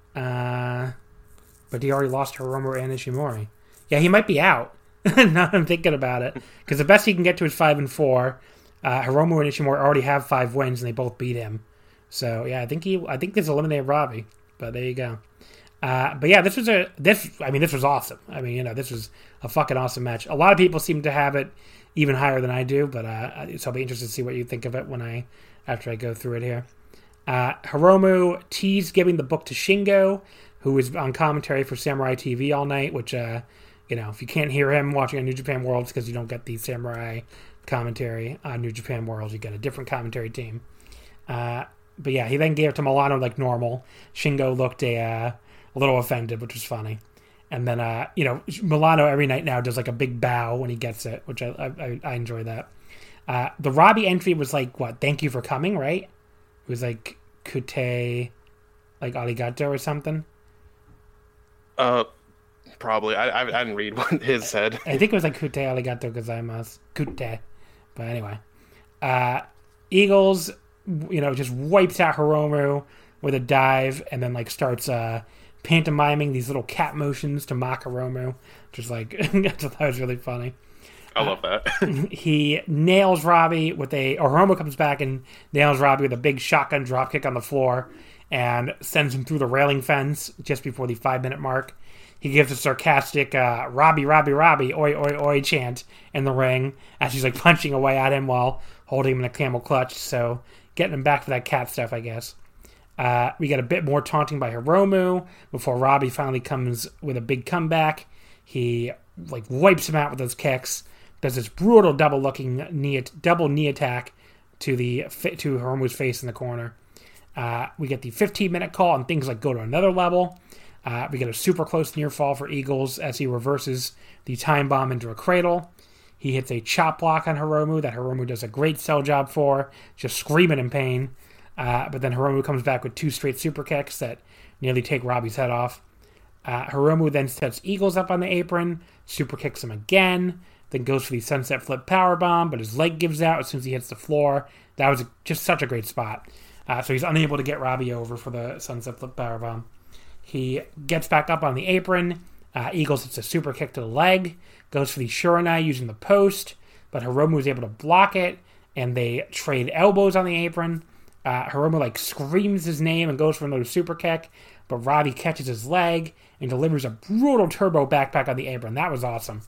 But he already lost Hiromu and Ishimori. Yeah, he might be out. Now I'm thinking about it. Because the best he can get to is 5-4. Hiromu and Ishimori already have 5 wins, and they both beat him. So, yeah, I think this eliminated Robbie. But there you go. But yeah, this was awesome. I mean, this was a fucking awesome match. A lot of people seem to have it even higher than I do, but so I'll be interested to see what you think of it after I go through it here. Hiromu teased giving the book to Shingo, who was on commentary for Samurai TV all night, which, if you can't hear him watching on New Japan World, it's because you don't get the Samurai commentary on New Japan World. You get a different commentary team. But yeah, he then gave it to Milano like normal. Shingo looked a little offended, which was funny. And then, Milano every night now does like a big bow when he gets it, which I enjoy that. The Robbie entry was like, what, thank you for coming, right? It was like, kute, like arigato or something. Probably. I didn't read what his said. I think it was like kute arigato gozaimasu. Kute. But anyway. Eagles, just wipes out Hiromu with a dive and then like starts pantomiming these little cat motions to mock Hiromu. Just like, I thought that was really funny. I love that. He nails Robbie Hiromu comes back and nails Robbie with a big shotgun dropkick on the floor and sends him through the railing fence just before the 5-minute mark. He gives a sarcastic Robbie, Robbie, Robbie, oi, oi, oi chant in the ring as he's like punching away at him while holding him in a camel clutch. So getting him back for that cat stuff, I guess. We get a bit more taunting by Hiromu before Robbie finally comes with a big comeback. He like wipes him out with those kicks. Does this brutal double knee attack to Hiromu's face in the corner. We get the 15-minute call and things like go to another level. We get a super close near fall for Eagles as he reverses the time bomb into a cradle. He hits a chop block on Hiromu that Hiromu does a great sell job for, just screaming in pain. But then Hiromu comes back with 2 straight super kicks that nearly take Robbie's head off. Hiromu then sets Eagles up on the apron, super kicks him again, then goes for the sunset flip powerbomb, but his leg gives out as soon as he hits the floor. That was just such a great spot. So he's unable to get Robbie over for the sunset flip powerbomb. He gets back up on the apron. Eagles hits a super kick to the leg, goes for the Shuranai using the post, but Hiromu was able to block it, and they trade elbows on the apron. Hiromu screams his name and goes for another super kick, but Robbie catches his leg and delivers a brutal turbo backpack on the apron. That was awesome.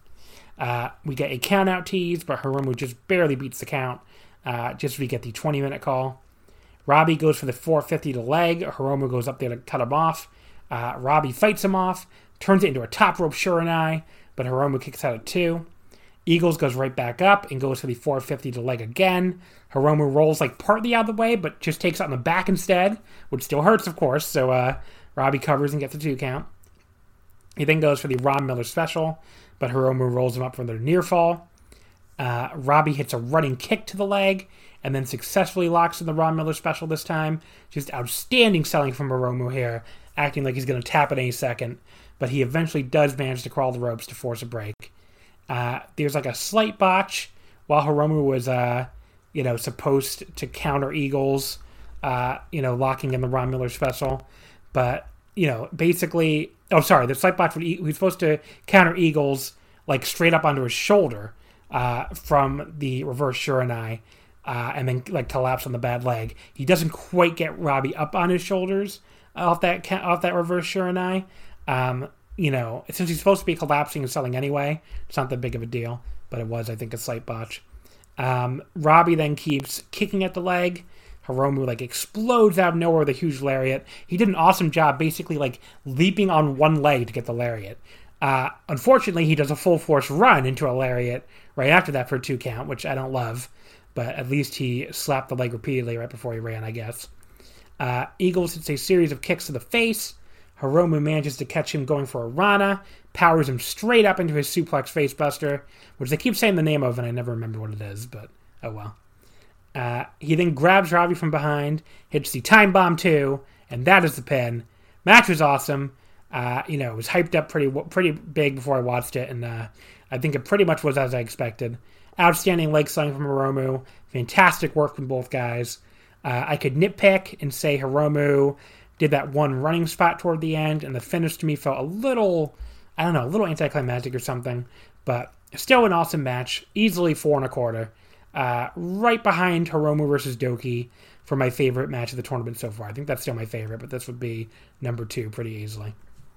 We get a count-out tease, but Hiromu just barely beats the count. Just we get the 20-minute call. Robbie goes for the 450 to leg. Hiromu goes up there to cut him off. Robbie fights him off, turns it into a top rope Shuranai, but Hiromu kicks out at 2. Eagles goes right back up and goes for the 450 to leg again. Hiromu rolls partly out of the way, but just takes it on the back instead, which still hurts, of course. So Robbie covers and gets a 2 count. He then goes for the Ron Miller special, but Hiromu rolls him up for their near fall. Robbie hits a running kick to the leg and then successfully locks in the Ron Miller special this time. Just outstanding selling from Hiromu here, acting like he's going to tap at any second, but he eventually does manage to crawl the ropes to force a break. There's a slight botch while Hiromu was, supposed to counter Eagles locking in the Ron Miller special. But, basically... Oh, sorry, the slight botch, he was supposed to counter Eagles, like, straight up onto his shoulder from the reverse Shiranai, and then, like, collapse on the bad leg. He doesn't quite get Robbie up on his shoulders off that reverse Shiranai. Since he's supposed to be collapsing and selling anyway, it's not that big of a deal, but it was, I think, a slight botch. Robbie then keeps kicking at the leg. Hiromu, like, explodes out of nowhere with a huge lariat. He did an awesome job basically, like, leaping on one leg to get the lariat. Unfortunately, he does a full force run into a lariat right after that for a 2 count, which I don't love, but at least he slapped the leg repeatedly right before he ran, I guess. Eagles hits a series of kicks to the face. Hiromu manages to catch him going for a Rana, powers him straight up into his suplex facebuster, which they keep saying the name of, and I never remember what it is, but oh well. He then grabs Robbie from behind, hits the time bomb too, and that is the pin. Match was awesome. It was hyped up pretty big before I watched it, and I think it pretty much was as I expected. Outstanding leg selling from Hiromu. Fantastic work from both guys. I could nitpick and say Hiromu did that one running spot toward the end, and the finish to me felt a little anticlimactic or something, but still an awesome match. Easily 4 1/4. Right behind Hiromu versus Doki for my favorite match of the tournament so far. I think that's still my favorite, but this would be number 2 pretty easily.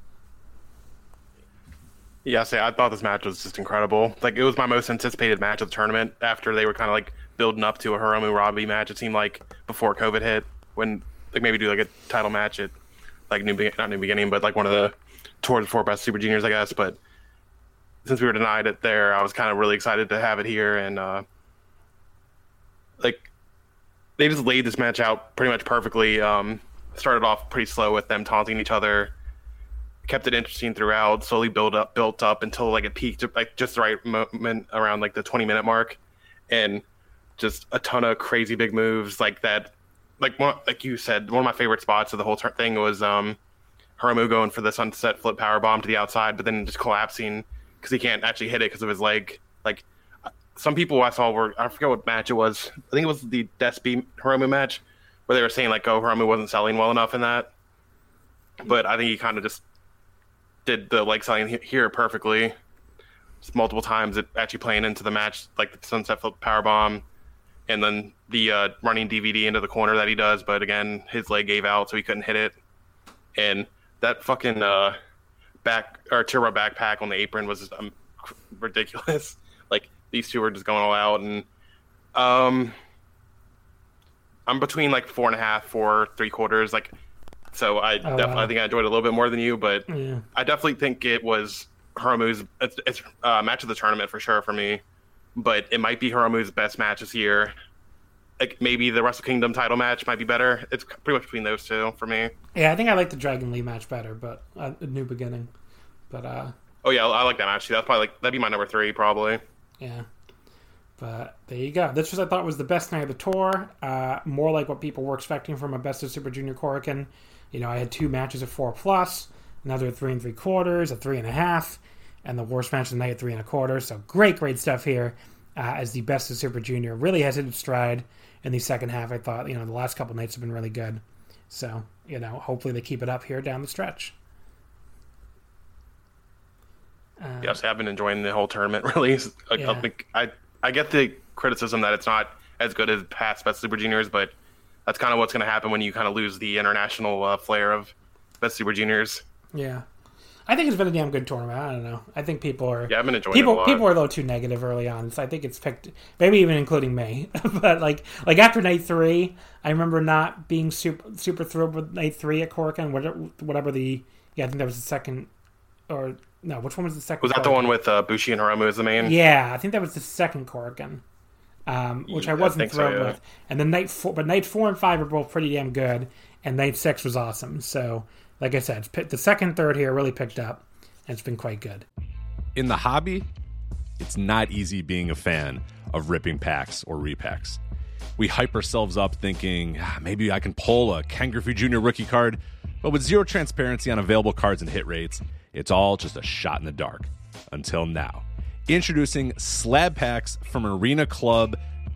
Yeah, I thought this match was just incredible. Like, it was my most anticipated match of the tournament after they were kind of like building up to a Hiromu Robbie match. It seemed like before COVID hit, when like maybe do like a title match at like not New Beginning, but like one of the towards 4 best Super Juniors, I guess. But since we were denied it there, I was kind of really excited to have it here, and they just laid this match out pretty much perfectly. Started off pretty slow with them taunting each other, kept it interesting throughout, slowly built up until like it peaked at like just the right moment around like the 20-minute mark, and just a ton of crazy big moves like that. Like you said, one of my favorite spots of the whole thing was Hiromu going for the sunset flip power bomb to the outside, but then just collapsing because he can't actually hit it because of his leg. Like, some people I saw I forget what match it was. I think it was the Despy Hiromu match where they were saying like, oh, Hiromu wasn't selling well enough in that. But I think he kind of just did the leg selling here perfectly. Just multiple times, it actually playing into the match, like the sunset flip power bomb, and then the running DVD into the corner that he does. But again, his leg gave out, so he couldn't hit it. And that fucking Tira backpack on the apron was just, ridiculous. Like, these two are just going all out, and I'm between like 4.5, 4 3/4. Like, so I think I enjoyed it a little bit more than you, but yeah. I definitely think it was Hiromu's it's match of the tournament for sure for me. But it might be Hiromu's best match this year. Like, maybe the Wrestle Kingdom title match might be better. It's pretty much between those two for me. Yeah, I think I like the Dragon Lee match better, but a New Beginning. But oh yeah, I like that match too. That's probably that'd be my number 3 probably. Yeah. But there you go. This was, I thought, was the best night of the tour. More like what people were expecting from a Best of Super Junior Korakuen. I had 2 matches of 4+, another 3 3/4, a 3.5, and the worst match of the night at 3 1/4. So great stuff here as the Best of Super Junior really has hit its stride in the second half. I thought, the last couple nights have been really good. So, hopefully they keep it up here down the stretch. Yes, I've been enjoying the whole tournament, really. I get the criticism that it's not as good as past Best Super Juniors, but that's kind of what's going to happen when you kind of lose the international flair of Best Super Juniors. Yeah. I think it's been a damn good tournament. I don't know. I think people are... Yeah, I've been enjoying it a lot. People are a little too negative early on, so I think it's picked... Maybe even including me. But, like after Night 3, I remember not being super thrilled with Night 3 at Korakuen, whatever the... Yeah, I think that was the second... Or... No, which one was the second? Was that Korakuen? The one with Bushi and Hiromu as the main? Yeah, I think that was the second Korakuen, which I wasn't thrilled with. And then Night 4 and 5 are both pretty damn good, and Night 6 was awesome. So, like I said, the second and third here really picked up, and it's been quite good. In the hobby, it's not easy being a fan of ripping packs or repacks. We hype ourselves up thinking, maybe I can pull a Ken Griffey Jr. rookie card, but with zero transparency on available cards and hit rates, it's all just a shot in the dark. Until now. Introducing slab packs from Arena Club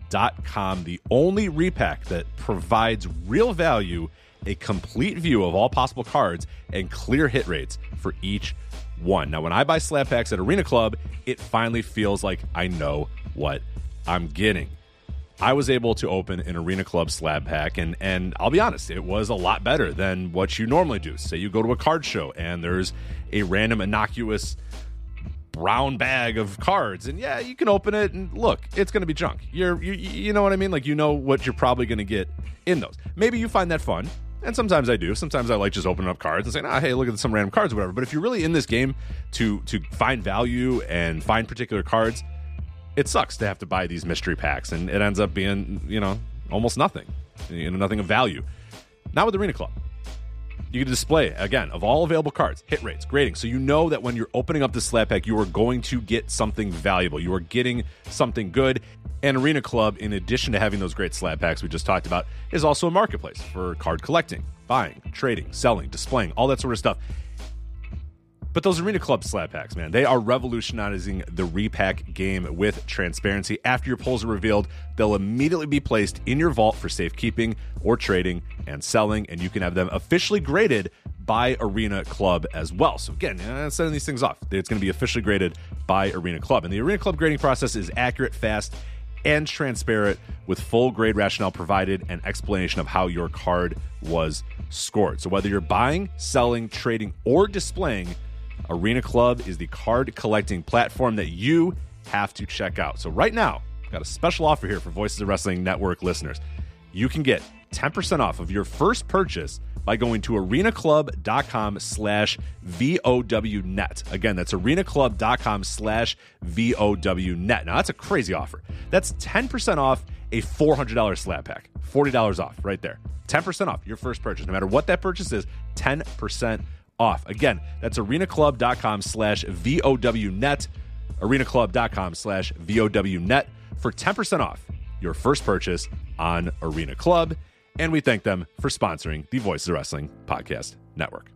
arenaClub.com, the only repack that provides real value, a complete view of all possible cards, and clear hit rates for each one. Now, when I buy slab packs at Arena Club, it finally feels like I know what I'm getting. I was able to open an Arena Club slab pack, and I'll be honest, it was a lot better than what you normally do. Say you go to a card show, and there's a random innocuous brown bag of cards, and yeah, you can open it, and look, it's going to be junk. You know what I mean? Like, you know what you're probably going to get in those. Maybe you find that fun, and sometimes I do. Sometimes I like just opening up cards and saying, hey, look at some random cards or whatever. But if you're really in this game to find value and find particular cards, it sucks to have to buy these mystery packs, and it ends up being, almost nothing, nothing of value. Not with Arena Club. You can display, again, of all available cards, hit rates, grading, so you know that when you're opening up the slab pack, you are going to get something valuable. You are getting something good. And Arena Club, in addition to having those great slab packs we just talked about, is also a marketplace for card collecting, buying, trading, selling, displaying, all that sort of stuff. But those Arena Club slab packs, man, they are revolutionizing the repack game with transparency. After your pulls are revealed, they'll immediately be placed in your vault for safekeeping or trading and selling, and you can have them officially graded by Arena Club as well. So again, sending these things off, it's going to be officially graded by Arena Club. And the Arena Club grading process is accurate, fast, and transparent, with full grade rationale provided and explanation of how your card was scored. So whether you're buying, selling, trading, or displaying, Arena Club is the card collecting platform that you have to check out. So right now, I've got a special offer here for Voices of Wrestling Network listeners. You can get 10% off of your first purchase by going to arenaclub.com/VOWnet. Again, that's arenaclub.com/VOWnet. Now, that's a crazy offer. That's 10% off a $400 slab pack. $40 off right there. 10% off your first purchase. No matter what that purchase is, 10% off. Again, that's arenaclub.com/VOWnet, arenaclub.com/VOWnet for 10% off your first purchase on Arena Club. And we thank them for sponsoring the Voices of Wrestling Podcast Network.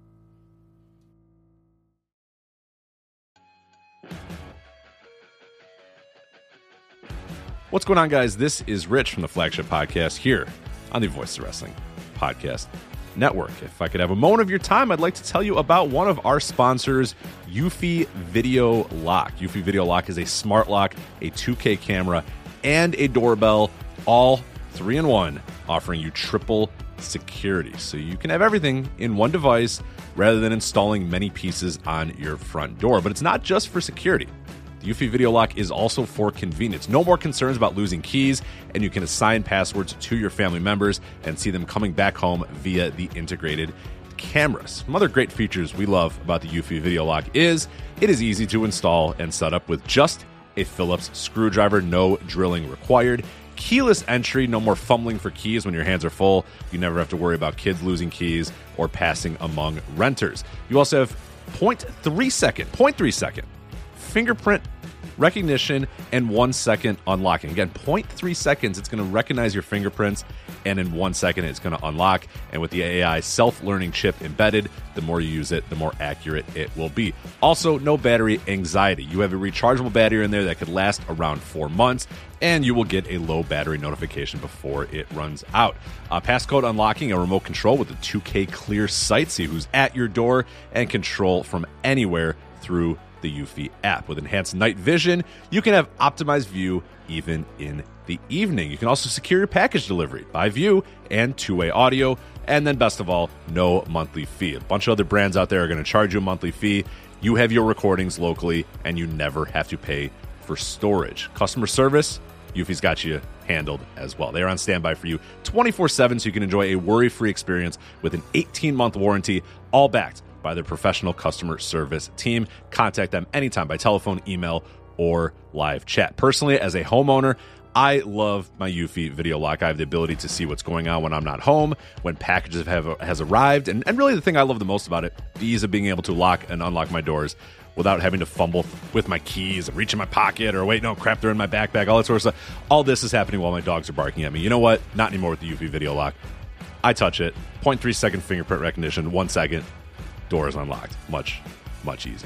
What's going on, guys? This is Rich from the Flagship Podcast here on the Voices of Wrestling Podcast Network. If I could have a moment of your time, I'd like to tell you about one of our sponsors, Eufy Video Lock. Eufy Video Lock is a smart lock, a 2K camera, and a doorbell, all 3-in-1, offering you triple security. So you can have everything in one device rather than installing many pieces on your front door. But it's not just for security. The Eufy Video Lock is also for convenience. No more concerns about losing keys, and you can assign passwords to your family members and see them coming back home via the integrated cameras. Some other great features we love about the Eufy Video Lock is it is easy to install and set up with just a Phillips screwdriver, no drilling required. Keyless entry, no more fumbling for keys when your hands are full. You never have to worry about kids losing keys or passing among renters. You also have 0.3 second fingerprint recognition and 1 second unlocking. Again, 0.3 seconds, it's going to recognize your fingerprints, and in 1 second, it's going to unlock. And with the AI self-learning chip embedded, the more you use it, the more accurate it will be. Also, no battery anxiety. You have a rechargeable battery in there that could last around 4 months, and you will get a low battery notification before it runs out. Passcode unlocking, a remote control with a 2K clear sight, see who's at your door, and control from anywhere through the Eufy app. With enhanced night vision, you can have optimized view even in the evening. You can also secure your package delivery by view and two-way audio. And then best of all, no monthly fee. A bunch of other brands out there are going to charge you a monthly fee. You have your recordings locally, and you never have to pay for storage. Customer service, Eufy's got you handled as well. They're on standby for you 24/7, so you can enjoy a worry-free experience with an 18-month warranty, all backed by their professional customer service team. Contact them anytime by telephone, email, or live chat. Personally, as a homeowner, I love my Eufy Video Lock. I have the ability to see what's going on when I'm not home, when packages has arrived, and really the thing I love the most about it, the ease of being able to lock and unlock my doors without having to fumble with my keys and reach in my pocket or wait, no, crap, they're in my backpack, all that sort of stuff. All this is happening while my dogs are barking at me. You know what? Not anymore with the Eufy Video Lock. I touch it, 0.3 second fingerprint recognition, 1 second, door is unlocked. Much, much easier.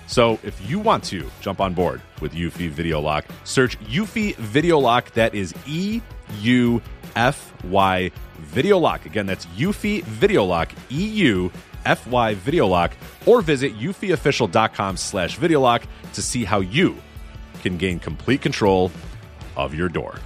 So if you want to jump on board with Eufy Video Lock, search Eufy Video Lock. That is EUFY Video Lock. Again, that's Eufy Video Lock, EUFY Video Lock, or visit eufyofficial.com/videolock to see how you can gain complete control of your door.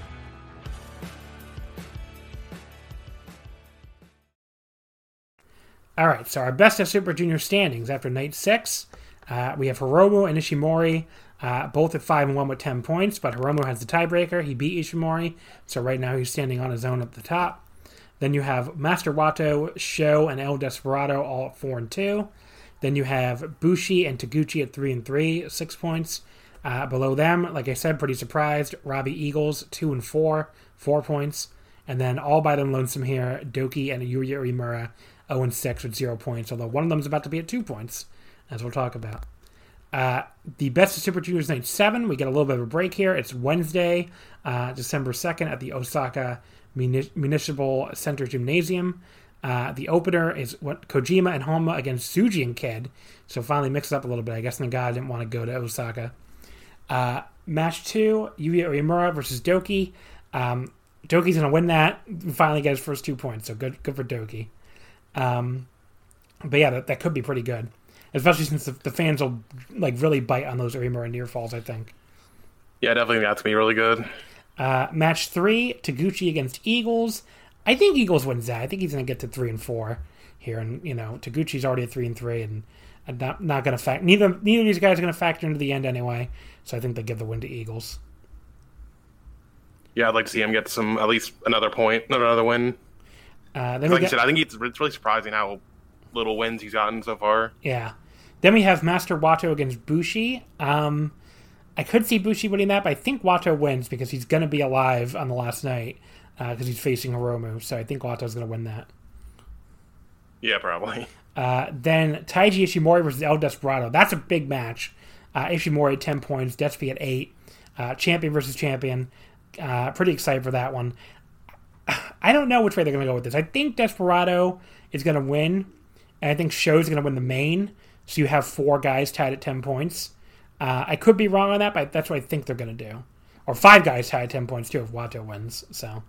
All right, so our best of Super Junior standings after night 6. We have Hiromu and Ishimori, both at 5-1 with 10 points, but Hiromu has the tiebreaker. He beat Ishimori, so right now he's standing on his own at the top. Then you have Master Wato, Sho, and El Desperado all at 4-2. Then you have Bushi and Taguchi at 3-3, 6 points. Below them, like I said, pretty surprised, Robbie Eagles, 2-4, 4 points. And then all by them lonesome here, Doki and Yuya Uemura, 0-6 with 0 points, although one of them is about to be at 2 points, as we'll talk about. The Best of Super Juniors Night 7, we get a little bit of a break here. It's Wednesday, December 2nd at the Osaka Municipal Center Gymnasium. The opener is Kojima and Honma against Tsuji and Kid, so finally mixed up a little bit. I guess Nagata didn't want to go to Osaka. Match 2, Yuya Uemura versus Doki. Doki's going to win that, finally get his first 2 points, so good for Doki. But yeah, that could be pretty good, especially since the fans will really bite on those Uemura near falls, I think. Yeah, definitely that's gonna be really good. Match 3, Taguchi against Eagles. I think Eagles wins that. I think he's gonna get to 3-4 here, and Taguchi's already at 3-3, and not gonna factor. Neither of these guys are gonna factor into the end anyway, so I think they give the win to Eagles. Yeah, I'd like to see him get at least another point, another win. Like you said, I think it's really surprising how little wins he's gotten so far. Yeah. Then we have Master Wato against Bushi. I could see Bushi winning that, but I think Wato wins because he's going to be alive on the last night because he's facing Hiromu. So I think Wato's going to win that. Yeah, probably. Then Taiji Ishimori versus El Desperado. That's a big match. Ishimori at 10 points, Despy at 8. Champion versus champion. Pretty excited for that one. I don't know which way they're going to go with this. I think Desperado is going to win, and I think Sho's going to win the main. So you have 4 guys tied at 10 points. I could be wrong on that, but that's what I think they're going to do. Or 5 guys tied at 10 points, too, if Wato wins. So.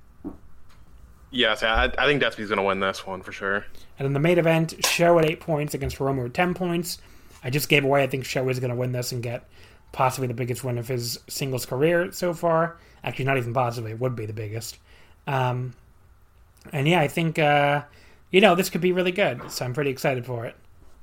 Yes, I think Despy's going to win this one for sure. And in the main event, Sho at 8 points against Hiromu at 10 points. I just gave away, I think Sho is going to win this and get possibly the biggest win of his singles career so far. Actually, not even possibly. It would be the biggest. And yeah, I think, this could be really good. So I'm pretty excited for it.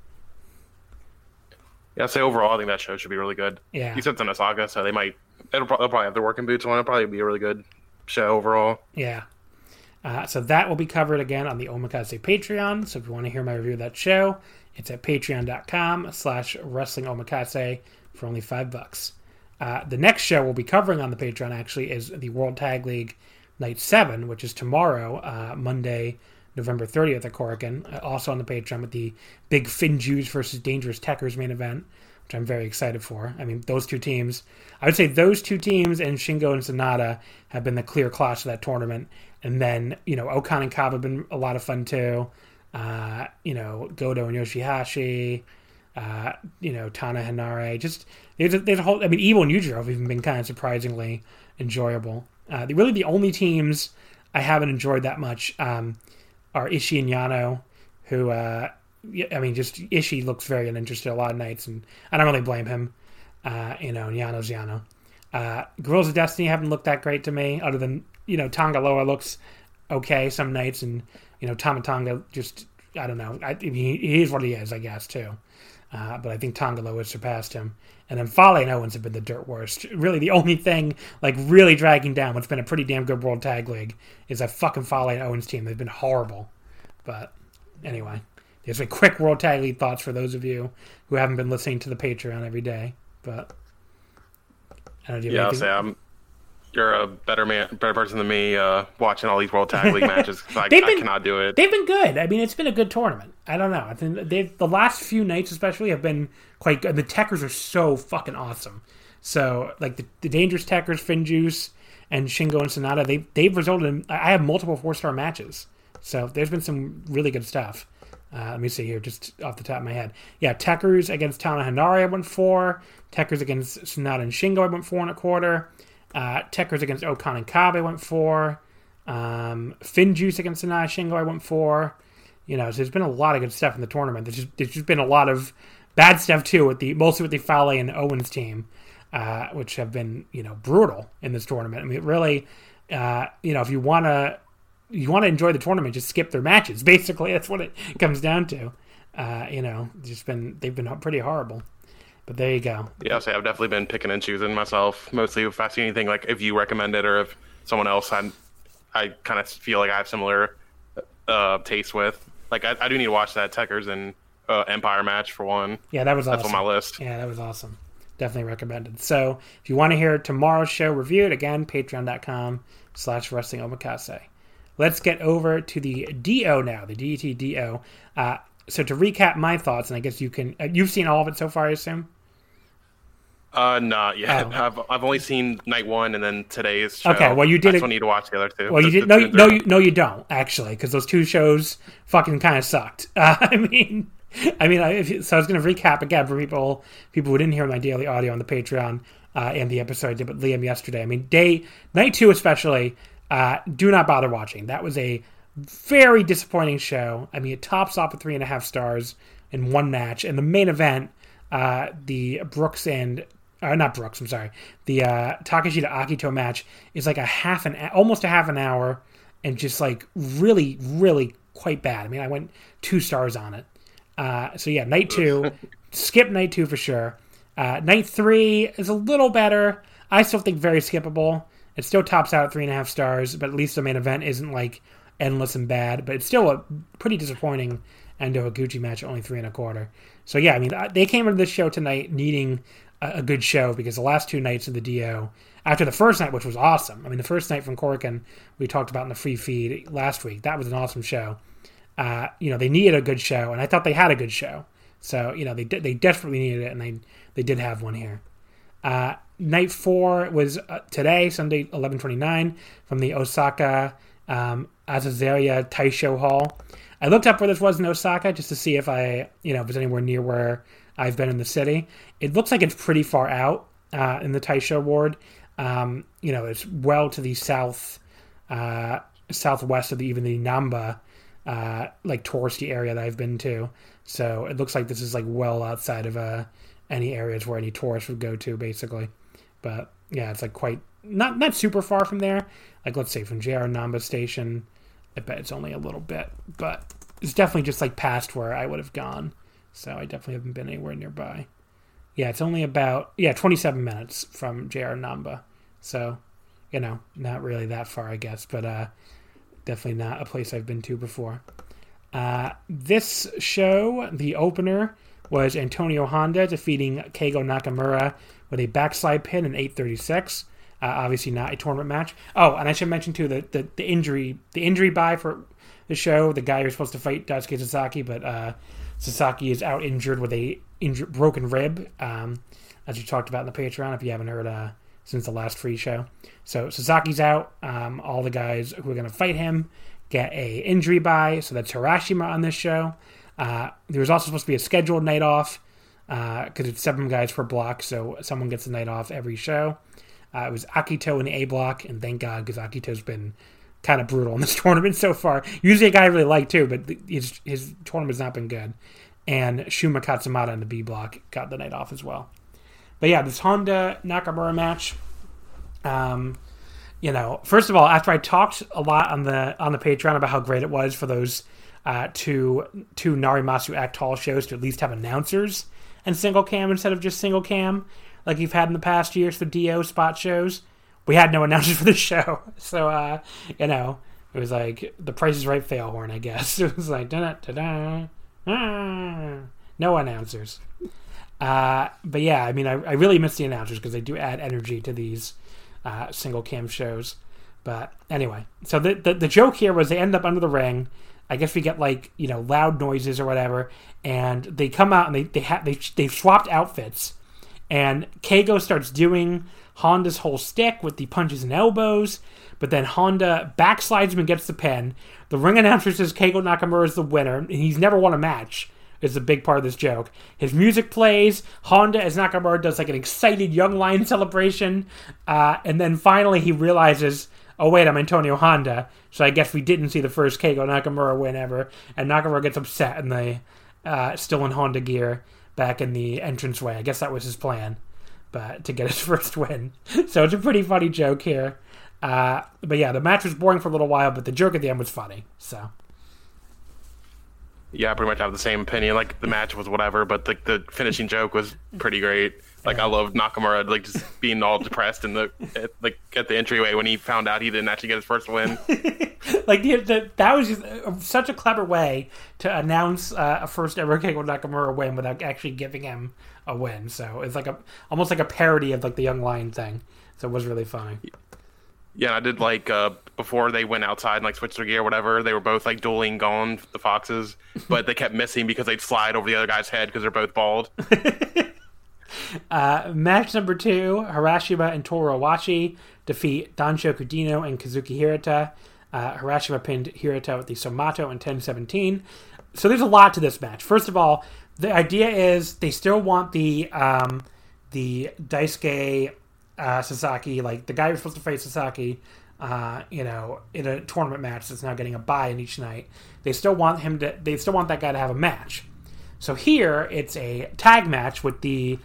Yeah, I'd say overall, I think that show should be really good. Yeah. You said it's in Osaka, so they'll probably have their working boots on. It'll probably be a really good show overall. Yeah. So that will be covered again on the Omakase Patreon. So if you want to hear my review of that show, it's at patreon.com/wrestlingomakase for only $5. The next show we'll be covering on the Patreon actually is the World Tag League Night 7, which is tomorrow, Monday, November 30th at Korakuen. Also on the Patreon with the big Finjuice versus Dangerous Tekkers main event, which I'm very excited for. I mean, those two teams, I would say those two teams and Shingo and Sonata have been the clear class of that tournament. And then, Okan and Cobb have been a lot of fun too. Godo and Yoshihashi, Tana Hinare. Just, there's a whole, Evil and Yujiro have even been kind of surprisingly enjoyable. Really the only teams I haven't enjoyed that much are Ishii and Yano, who, Ishii looks very uninterested a lot of nights, and I don't really blame him. And Yano's Yano. Guerrillas of Destiny haven't looked that great to me, other than, Tonga Loa looks okay some nights, and, Tama Tonga just, I don't know. He is what he is, I guess, too. But I think Tonga Loa has surpassed him. And then Fale and Owens have been the dirt worst. Really, the only thing, really dragging down what's been a pretty damn good World Tag League is that fucking Fale and Owens team. They've been horrible. But, anyway. There's a quick World Tag League thoughts for those of you who haven't been listening to the Patreon every day. But, I don't know, yeah, Sam, you're a better person than me watching all these World Tag League matches. I cannot do it. They've been good. It's been a good tournament. I don't know. I think the last few nights especially have been quite good. The Tekkers are so fucking awesome. So, the Dangerous Tekkers, Finjuice, and Shingo and Sonata, they've resulted in... I have multiple 4-star matches. So, there's been some really good stuff. Let me see here, just off the top of my head. Yeah, Tekkers against Tana Hinari, I went 4. Tekkers against Sonata and Shingo, I went 4.25. Tekkers against Okan and Kabe, I went 4. Finjuice against Sonata Shingo, I went 4. So there's been a lot of good stuff in the tournament. There's just been a lot of bad stuff too, mostly with the Fale and Owens team, which have been brutal in this tournament. I mean, really, if you want to enjoy the tournament, just skip their matches. Basically, that's what it comes down to. They've been pretty horrible. But there you go. Yeah, so I've definitely been picking and choosing myself. Mostly if I see anything, like if you recommend it or if someone else I kind of feel like I have similar taste with. Like I do need to watch that Tekkers and Empire match for one. Yeah, that was awesome. That's on my list. Yeah, that was awesome. Definitely recommended. So if you want to hear tomorrow's show reviewed, again, patreon.com/wrestlingomakase. Let's get over to the DO now, the DDT DO. So to recap my thoughts, and I guess you've seen all of it so far, I assume? Not yet. Oh. I've only seen night 1 and then today's show. Okay, well you did. I still need to watch the other 2. Well, you did. No, you don't actually, because those 2 shows fucking kind of sucked. So I was going to recap again for people who didn't hear my daily audio on the Patreon and the episode I did with Liam yesterday. I mean, night 2 especially. Do not bother watching. That was a very disappointing show. I mean, it tops off with 3.5 stars in one match, and the main event, the Takeshita Akito match is like almost a half an hour, and just like really, really quite bad. I mean, I went 2 stars on it. So yeah, night 2, skip night 2 for sure. Night 3 is a little better. I still think very skippable. It still tops out at 3.5 stars, but at least the main event isn't like endless and bad. But it's still a pretty disappointing Endo Higuchi match, only 3.25. So yeah, I mean, they came into this show tonight needing a good show, because the last 2 nights of the DO, after the first night, which was awesome. I mean, the first night from Korakuen, we talked about in the free feed last week. That was an awesome show. They needed a good show, and I thought they had a good show. So, they desperately needed it, and they did have one here. Night 4 was today, Sunday, 11/29, from the Osaka Azazeria Taisho Hall. I looked up where this was in Osaka just to see if if it was anywhere near where I've been in the city. It looks like it's pretty far out in the Taisho ward. It's well to the southwest of even the Namba like touristy area that I've been to. So it looks like this is like well outside of any areas where any tourists would go to, basically. But yeah, it's like quite not super far from there. Like, let's say from JR Namba Station, I bet it's only a little bit, but it's definitely just like past where I would have gone. So I definitely haven't been anywhere nearby. Yeah, it's only about 27 minutes from JR Namba. So, not really that far, I guess, but definitely not a place I've been to before. This show, the opener, was Antonio Honda defeating Keigo Nakamura with a backslide pin in 8:36. Obviously not a tournament match. Oh, and I should mention too the injury buy for the show. The guy who's supposed to fight Daisuke Sasaki, but Sasaki is out injured with a broken rib, as we talked about in the Patreon if you haven't heard since the last free show. So Sasaki's out. All the guys who are going to fight him get a injury bye. So that's Harashima on this show. There was also supposed to be a scheduled night off because it's 7 guys per block, so someone gets a night off every show. It was Akito in the A block, and thank God, because Akito's been kind of brutal in this tournament so far. Usually a guy I really like too, but his tournament's not been good. And Shuma Katsumata in the B block got the night off as well. But yeah, this Honda Nakamura match. First of all, after I talked a lot on the Patreon about how great it was for those two Narimasu Act Hall shows to at least have announcers and single cam instead of just single cam, like you've had in the past years for DO spot shows, we had no announcers for the show. So, it was like the Price is Right fail horn, I guess. It was like, da-da-da-da, no announcers. But yeah, I mean, I really miss the announcers because they do add energy to these single cam shows. But anyway, so the joke here was they end up under the ring. I guess we get loud noises or whatever, and they come out and they've swapped outfits, and Keigo starts doing Honda's whole stick with the punches and elbows, but then Honda backslides him and gets the pin. The ring announcer says Keigo Nakamura is the winner, and he's never won a match. Is a big part of this joke. His music plays. Honda, as Nakamura, does like an excited young lion celebration. And then finally he realizes, oh wait, I'm Antonio Honda. So I guess we didn't see the first Keigo Nakamura win ever. And Nakamura gets upset and they still in Honda gear back in the entranceway. I guess that was his plan, but to get his first win. So it's a pretty funny joke here. But yeah, the match was boring for a little while, but the joke at the end was funny. So. Yeah, I pretty much have the same opinion. Like, the match was whatever, but the finishing joke was pretty great. Like, I loved Nakamura, like, just being all depressed at the entryway when he found out he didn't actually get his first win. Like, that was just such a clever way to announce a first ever Keigo Nakamura win without actually giving him a win. So it's like almost like a parody of like the Young Lion thing. So it was really funny. Yeah, I did like before they went outside and like switched their gear or whatever, they were both like dueling gone, the Foxes, but they kept missing because they'd slide over the other guy's head because they're both bald. Match number 2, Harashima and Toru Owashi defeat Danshoku Dino and Kazuki Hirata. Harashima pinned Hirata with the Somato in 10-17. So there's a lot to this match. First of all, the idea is they still want the Daisuke Sasaki, like the guy who's supposed to face Sasaki, in a tournament match that's now getting a bye in each night. They still want that guy to have a match. So here it's a tag match with the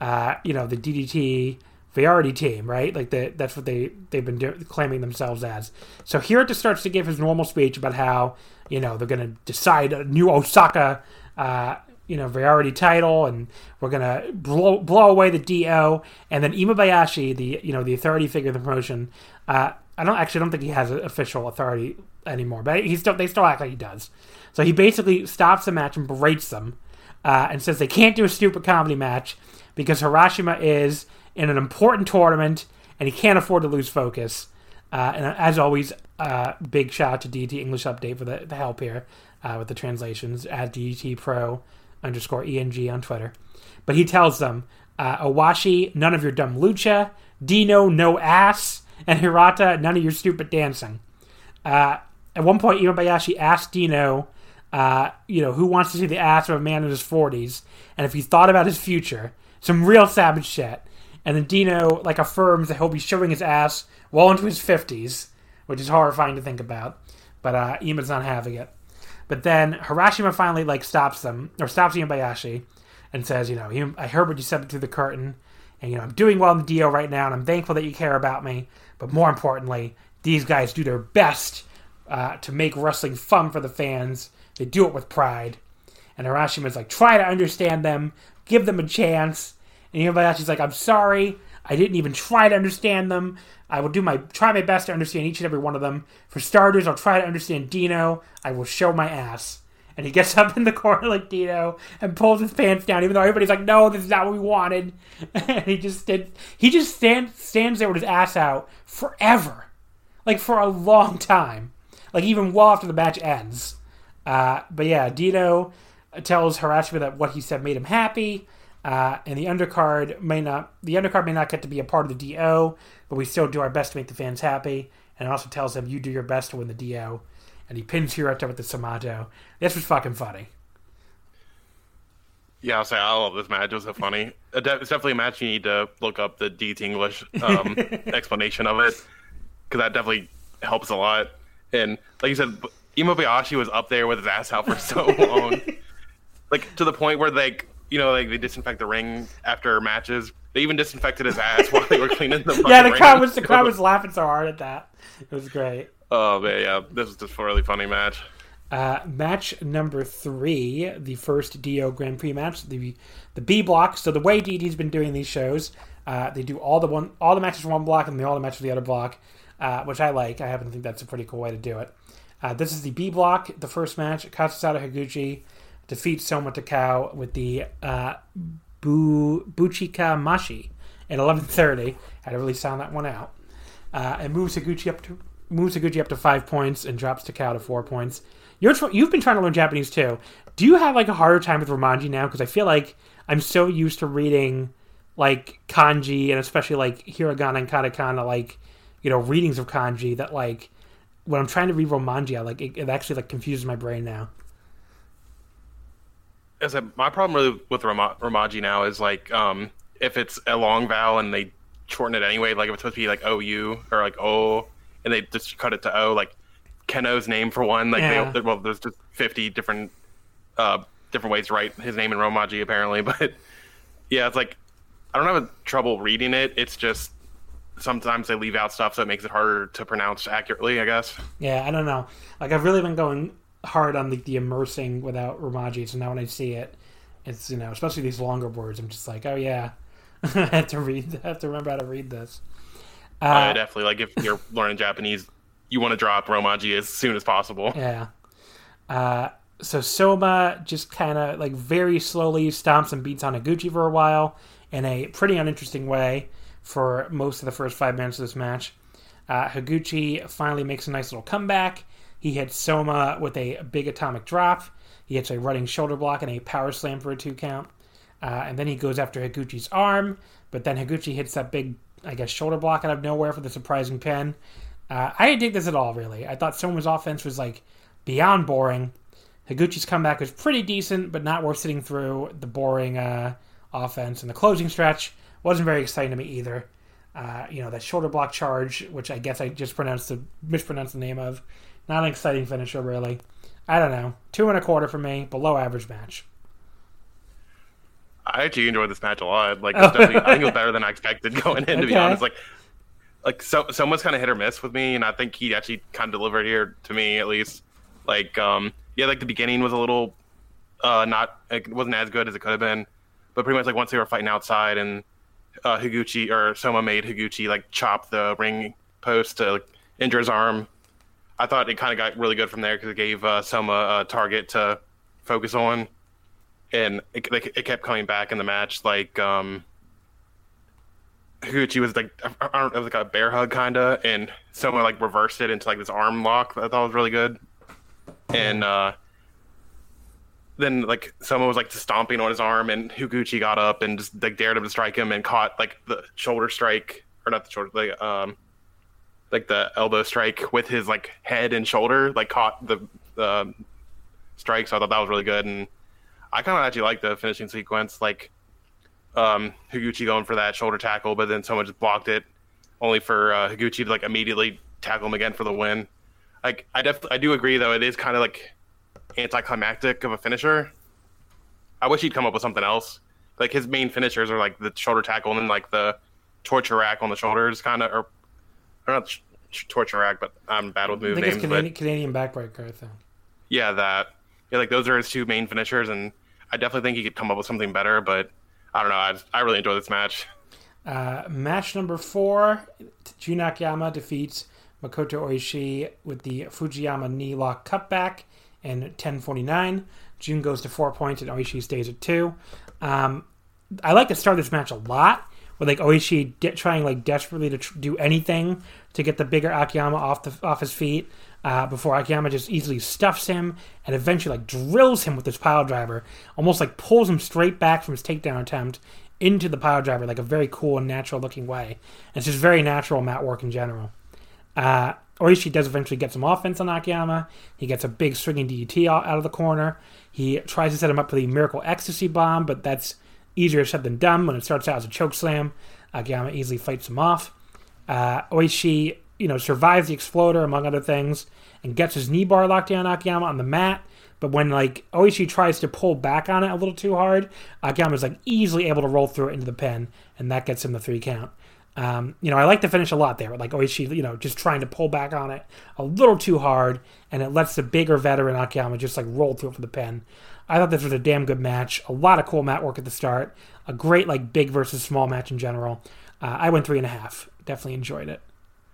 DDT Variety team, right? Like that's what they've been claiming themselves as. So Hirata starts to give his normal speech about how they're going to decide a new Osaka Variety title, and we're gonna blow away the DO, and then Imabayashi, the authority figure of the promotion. I don't think he has official authority anymore, but they still act like he does. So he basically stops the match and berates them, and says they can't do a stupid comedy match because Harashima is in an important tournament and he can't afford to lose focus. And as always, big shout out to DDT English Update for the help here with the translations at DDT Pro _ENG on Twitter. But he tells them, Owashi, none of your dumb lucha. Dino, no ass. And Hirata, none of your stupid dancing. At one point, Imabayashi asked Dino, who wants to see the ass of a man in his 40s, and if he thought about his future. Some real savage shit. And then Dino, affirms that he'll be showing his ass well into his 50s, which is horrifying to think about. But Ima's not having it. But then Harashima finally stops Imabayashi and says, I heard what you said through the curtain, and I'm doing well in the DO right now, and I'm thankful that you care about me. But more importantly, these guys do their best to make wrestling fun for the fans. They do it with pride. And Harashima's try to understand them, give them a chance. And Imabayashi's I'm sorry, I didn't even try to understand them. I will try my best to understand each and every one of them. For starters, I'll try to understand Dino. I will show my ass. And he gets up in the corner like Dino and pulls his pants down, even though everybody's no, this is not what we wanted. And he just stands there with his ass out forever. For a long time. Even well after the match ends. But yeah, Dino tells Harashima that what he said made him happy. And the undercard may not get to be a part of the DO, but we still do our best to make the fans happy. And it also tells him, you do your best to win the DO. And he pins Hirata with the Somato. This was fucking funny. Yeah, I'll say I love this match. It was so funny. It's definitely a match you need to look up the DT English explanation of it, because that definitely helps a lot. And like you said, Imabayashi was up there with his ass out for so long. To the point where they disinfect the ring after matches. They even disinfected his ass while they were cleaning the Yeah, the crowd was laughing so hard at that. It was great. Oh, man, yeah. This was just a really funny match. Match number 3, the first DO Grand Prix match, the B block. So the way DDT's been doing these shows, they do all the matches from one block and all the matches from the other block, which I like. I happen to think that's a pretty cool way to do it. This is the B block, the first match. Kazusada Higuchi defeats Soma Takao with the Buchika Mashi at 11:30. Had to really sound that one out. And moves Higuchi up to 5 points and drops Takao to 4 points. You've been trying to learn Japanese too. Do you have a harder time with Romanji now? Because I feel like I'm so used to reading like kanji and especially like hiragana and katakana, like, you know, readings of kanji that like when I'm trying to read Romanji, I like it actually like confuses my brain now. As my problem really with Romaji now is like if it's a long vowel and they shorten it anyway, like if it's supposed to be like OU or like O and they just cut it to O, like Keno's name for one, like there's just 50 different ways to write his name in Romaji apparently, but yeah, it's like I don't have trouble reading it. It's just sometimes they leave out stuff, so it makes it harder to pronounce accurately, I guess. Yeah, I don't know. Like I've really been going hard on the immersing without Romaji, so now when I see it, it's, you know, especially these longer words, I'm just like, oh yeah, I have to remember how to read this. Definitely. Like if you're learning Japanese, you want to drop Romaji as soon as possible. Yeah. So Soma just kind of like very slowly stomps and beats on Higuchi for a while in a pretty uninteresting way for most of the first 5 minutes of this match. Higuchi finally makes a nice little comeback. He hits Soma with a big atomic drop. He hits a running shoulder block and a power slam for a 2 count. And then he goes after Higuchi's arm, but then Higuchi hits that big, I guess, shoulder block out of nowhere for the surprising pin. I didn't dig this at all, really. I thought Soma's offense was like beyond boring. Higuchi's comeback was pretty decent, but not worth sitting through the boring offense. And the closing stretch wasn't very exciting to me either. You know, that shoulder block charge, which I guess I just mispronounced the name of. Not an exciting finisher, really. I don't know. 2 1/4 for me. Below average match. I actually enjoyed this match a lot. Like, I think it was better than I expected going in, to be honest. Soma's kind of hit or miss with me, and I think he actually kind of delivered here, to me, at least. Like, like the beginning was a little it wasn't as good as it could have been. But pretty much, like, once they were fighting outside and Soma made Higuchi, like, chop the ring post to injure his arm, I thought it kind of got really good from there because it gave Soma a target to focus on, and it kept coming back in the match. Like Higuchi was like, I don't know, it was like a bear hug kind of, and Soma like reversed it into like this arm lock that I thought was really good. And then like Soma was like stomping on his arm, and Higuchi got up and just like dared him to strike him and caught like the shoulder strike, or not the shoulder, like the elbow strike with his like head and shoulder, like caught the strike. So I thought that was really good, and I kind of actually like the finishing sequence, like Higuchi going for that shoulder tackle, but then someone just blocked it, only for Higuchi to like immediately tackle him again for the win. Like I do agree though, it is kind of like anticlimactic of a finisher. I wish he'd come up with something else. Like his main finishers are like the shoulder tackle and then like the torture rack on the shoulders, kind of, or not torture rack, but I'm bad with move names. Canadian backbreaker, I think. Yeah, that. Yeah, like those are his 2 main finishers, and I definitely think he could come up with something better. But I don't know. I really enjoyed this match. Match number 4, Jun Akiyama defeats Makoto Oishi with the Fujiyama knee lock cutback in 10:49. Jun goes to 4 points and Oishi stays at 2. I like to start this match a lot with like Oishi trying like desperately to do anything to get the bigger Akiyama off his feet before Akiyama just easily stuffs him and eventually like drills him with this pile driver, almost like pulls him straight back from his takedown attempt into the pile driver, like a very cool and natural looking way. And it's just very natural mat work in general. Oishi does eventually get some offense on Akiyama. He gets a big swinging DDT out of the corner. He tries to set him up for the Miracle Ecstasy Bomb, but that's easier said than done when it starts out as a choke slam. Akiyama easily fights him off. Oishi, survives the exploder, among other things, and gets his knee bar locked down on Akiyama on the mat. But when Oishi tries to pull back on it a little too hard, Akiyama's easily able to roll through it into the pin, and that gets him the 3 count. I like the finish a lot there, but Oishi, just trying to pull back on it a little too hard, and it lets the bigger veteran Akiyama just roll through it for the pin. I thought this was a damn good match. A lot of cool mat work at the start. A great big versus small match in general. I went 3.5. Definitely enjoyed it.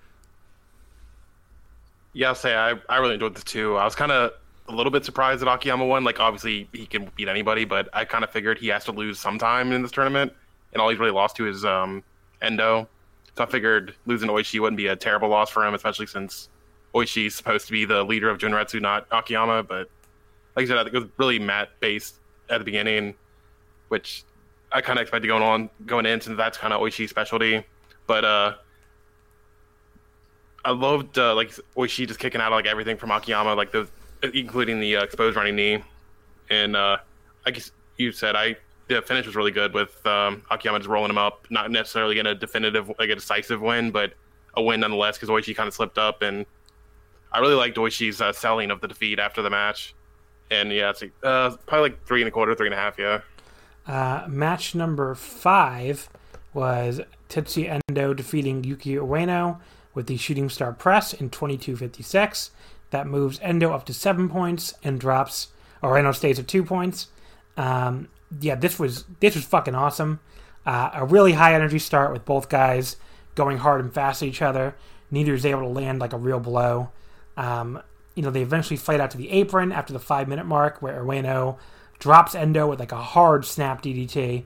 Yeah, I'll say I really enjoyed this too. I was kind of a little bit surprised that Akiyama won. Obviously he can beat anybody, but I kind of figured he has to lose sometime in this tournament, and all he's really lost to is Endo. So I figured losing to Oishi wouldn't be a terrible loss for him, especially since Oishi's supposed to be the leader of Junretsu, not Akiyama. But like I said, I think it was really mat-based at the beginning, which I kind of expected going in since that's kind of Oishii's specialty. But I loved like Oishii just kicking out like everything from Akiyama, like including the exposed running knee. And I guess you said the finish was really good with Akiyama just rolling him up, not necessarily getting a decisive win, but a win nonetheless because Oishii kind of slipped up. And I really liked Oishii's selling of the defeat after the match. And yeah, it's like, probably like 3 1/4, 3 1/2, yeah. Match number 5 was Tetsuya Endo defeating Yuki Ueno with the Shooting Star Press in 22:56. That moves Endo up to 7 points and drops Ueno stays at 2 points. Yeah, this was fucking awesome. A really high energy start with both guys going hard and fast at each other. Neither is able to land like a real blow. They eventually fight out to the apron after the 5-minute mark where Ueno drops Endo with like a hard snap DDT.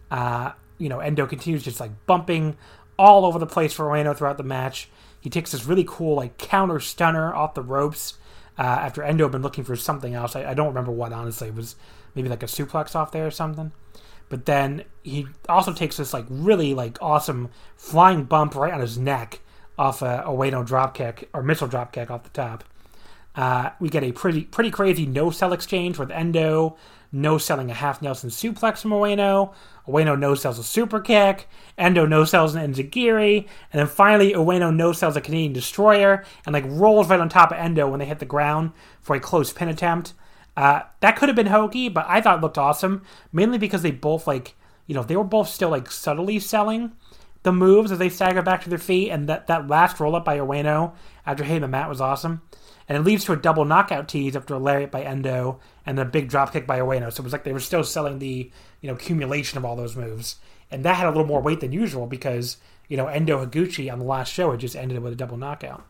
Endo continues just like bumping all over the place for Ueno throughout the match. He takes this really cool like counter stunner off the ropes after Endo had been looking for something else. I don't remember what, honestly. It was maybe like a suplex off there or something. But then he also takes this like really like awesome flying bump right on his neck off a Ueno dropkick or missile dropkick off the top. We get a pretty crazy no-sell exchange with Endo no-selling a half Nelson suplex from Ueno. Ueno no-sells a super kick. Endo no-sells an Enziguri. And then finally, Ueno no-sells a Canadian Destroyer and like rolls right on top of Endo when they hit the ground for a close pin attempt. That could have been hokey, but I thought it looked awesome. Mainly because they both they were both still like subtly selling the moves as they stagger back to their feet. And that last roll-up by Ueno after hitting the mat was awesome. And it leads to a double knockout tease after a lariat by Endo and a big dropkick by Ueno. So it was like they were still selling the accumulation of all those moves. And that had a little more weight than usual because, Endo Higuchi on the last show had just ended with a double knockout.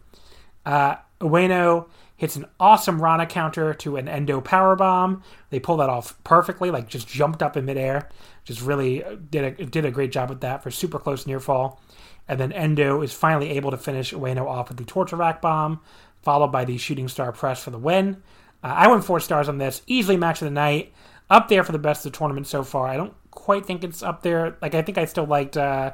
Ueno hits an awesome Rana counter to an Endo powerbomb. They pull that off perfectly, like just jumped up in midair. Just really did a great job with that for super close near fall. And then Endo is finally able to finish Ueno off with the torture rack bomb, followed by the Shooting Star Press for the win. I went 4 stars on this. Easily match of the night. Up there for the best of the tournament so far. I don't quite think it's up there. Like, I think I still liked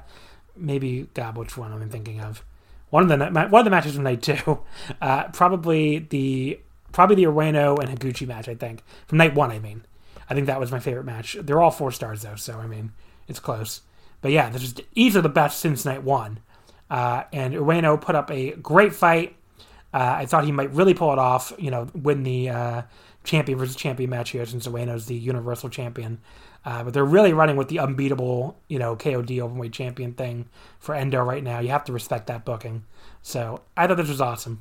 which one I'm thinking of. One of the matches from night 2. Probably the Ueno and Higuchi match, I think. From night 1, I mean. I think that was my favorite match. They're all 4 stars, though, so, I mean, it's close. But yeah, this is easily the best since night 1. And Ueno put up a great fight. I thought he might really pull it off, win the champion versus champion match here since Ueno's the Universal Champion. But they're really running with the unbeatable, KOD Openweight Champion thing for Endo right now. You have to respect that booking. So I thought this was awesome.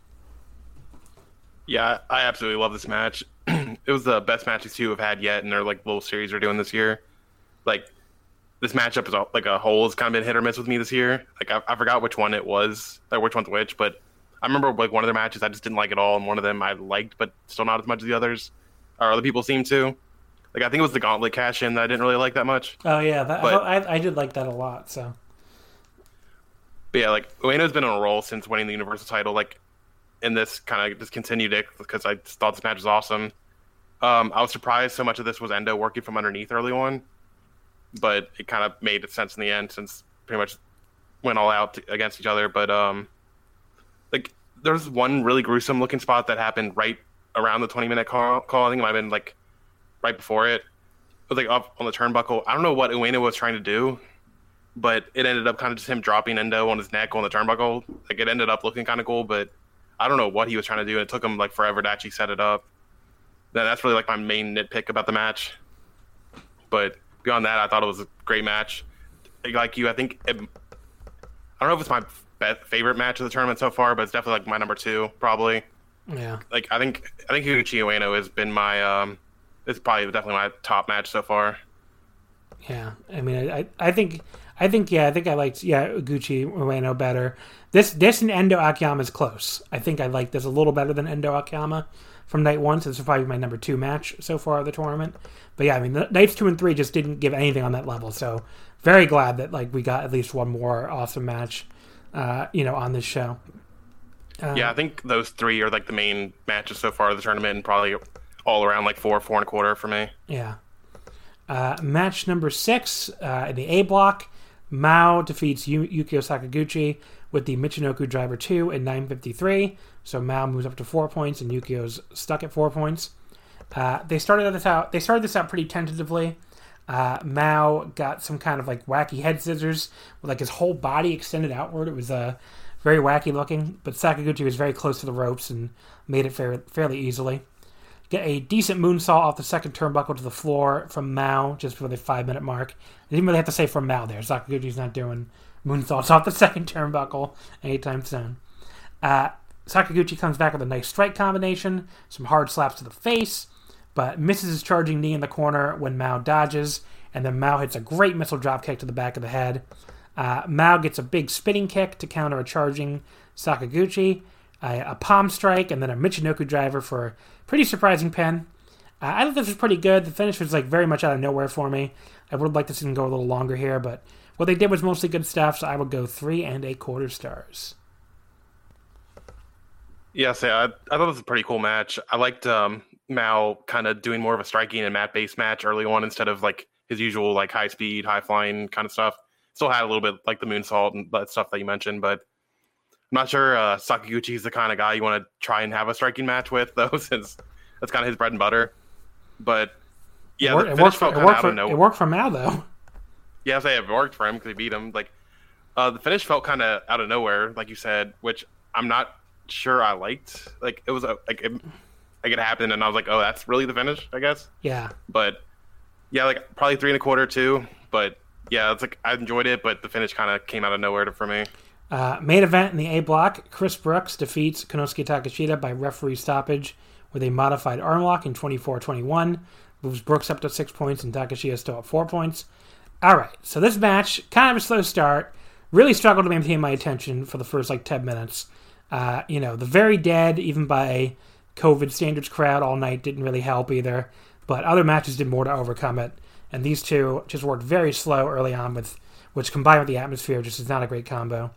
Yeah, I absolutely love this match. It was the best match these two have had yet in their like little series they're doing this year. Like, this matchup is like a whole has kind of been hit or miss with me this year. Like, I forgot which one it was, or which one's which, but I remember like one of their matches I just didn't like at all, and one of them I liked, but still not as much as the others, or other people seem to. Like, I think it was the Gauntlet cash-in that I didn't really like that much. Oh yeah, I did like that a lot. So, but yeah, like Ueno's been on a roll since winning the Universal title. Like, and this kind of just continued it because I just thought this match was awesome. I was surprised so much of this was Endo working from underneath early on, but it kind of made sense in the end since pretty much went all out against each other. But like, there's one really gruesome looking spot that happened right around the 20-minute call. I think it might have been like right before it. It was like up on the turnbuckle. I don't know what Ueno was trying to do, but it ended up kind of just him dropping Endo on his neck on the turnbuckle. Like, it ended up looking kind of cool, but I don't know what he was trying to do, and it took him like forever to actually set it up. That's really like my main nitpick about the match. But beyond that, I thought it was a great match. Like you, I don't know if it's my favorite match of the tournament so far, but it's definitely like my number 2, probably. Yeah. Like, I think Higuchi Ueno has been my it's probably definitely my top match so far. Yeah, I mean, I think I liked Higuchi Ueno better. This and Endo Akiyama is close. I think I like this a little better than Endo Akiyama from night 1, so this is probably my number 2 match so far of the tournament. But yeah, I mean, nights 2 and 3 just didn't give anything on that level. So very glad that like we got at least one more awesome match, on this show. Yeah, I think those 3 are like the main matches so far of the tournament, and probably all around like 4 1/4 for me. Yeah. Match number 6 in the A block. Mao defeats Yukio Sakaguchi with the Michinoku Driver 2 in 9:53. So Mao moves up to 4 points, and Yukio's stuck at 4 points. They started this out pretty tentatively. Mao got some kind of like wacky head scissors with like his whole body extended outward. It was very wacky looking, but Sakaguchi was very close to the ropes and made it fairly easily. Get a decent moonsault off the second turnbuckle to the floor from Mao just before the 5-minute mark. I didn't really have to say from Mao there. Sakaguchi's not doing moonsaults off the second turnbuckle anytime soon. Sakaguchi comes back with a nice strike combination, some hard slaps to the face, but misses his charging knee in the corner when Mao dodges, and then Mao hits a great missile dropkick to the back of the head. Mao gets a big spinning kick to counter a charging Sakaguchi, a palm strike, and then a Michinoku driver for a pretty surprising pin. I thought this was pretty good. The finish was like very much out of nowhere for me. I would like to see them go a little longer here, but what they did was mostly good stuff, so I would go 3 1/4 stars. Yes, yeah, I thought this was a pretty cool match. I liked Mao kind of doing more of a striking and mat-based match early on instead of like his usual like high-speed, high-flying kind of stuff. Still had a little bit like the moonsault and that stuff that you mentioned, but I'm not sure Sakaguchi is the kind of guy you want to try and have a striking match with, though, since that's kind of his bread and butter. But yeah, the finish felt kind of out of nowhere. It worked for Mao, though. Yeah, I say it worked for him because he beat him. Like the finish felt kind of out of nowhere, like you said, which I'm not sure I liked. Like it was it happened, and I was like, oh, that's really the finish, I guess. Yeah. But yeah, like probably 3 1/4 too. But yeah, it's like I enjoyed it, but the finish kind of came out of nowhere for me. Main event in the A block, Chris Brooks defeats Konosuke Takeshita by referee stoppage with a modified arm lock in 24-21. Moves Brooks up to 6 points and Takeshita still at 4 points. All right, so this match, kind of a slow start. Really struggled to maintain my attention for the first 10 minutes. The very dead, even by COVID standards crowd all night didn't really help either. But other matches did more to overcome it. And these two just worked very slow early on, which combined with the atmosphere just is not a great combo.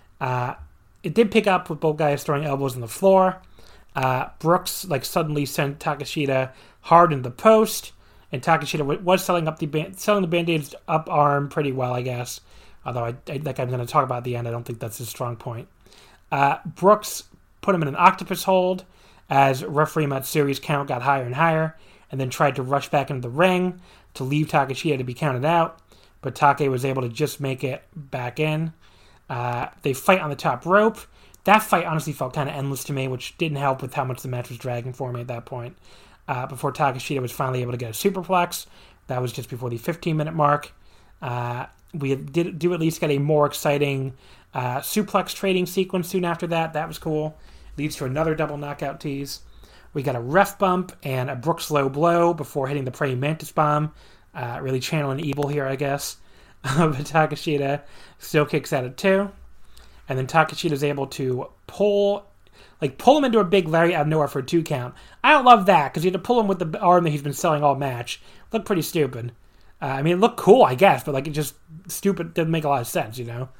It did pick up with both guys throwing elbows on the floor. Brooks suddenly sent Takeshita hard into the post, and Takeshita was selling the Band-Aids up arm pretty well, I guess. Although I'm going to talk about at the end, I don't think that's his strong point. Brooks put him in an octopus hold as referee Matsuri's count got higher and higher, and then tried to rush back into the ring to leave Takeshita to be counted out, but Take was able to just make it back in. They fight on the top rope. That fight honestly felt kind of endless to me, which didn't help with how much the match was dragging for me at that point. Before Takeshita was finally able to get a superplex. That was just before the 15-minute mark. We did at least get a more exciting suplex trading sequence soon after that. That was cool. Leads to another double knockout tease. We got a ref bump and a Brooks low blow before hitting the praying mantis bomb. Really channeling evil here, I guess. But Takeshita still kicks out at 2. And then Takeshita's able to pull him into a big lariat out of nowhere for a 2 count. I don't love that, because you had to pull him with the arm that he's been selling all match. Looked pretty stupid. It looked cool, I guess, but it just stupid, didn't make a lot of sense,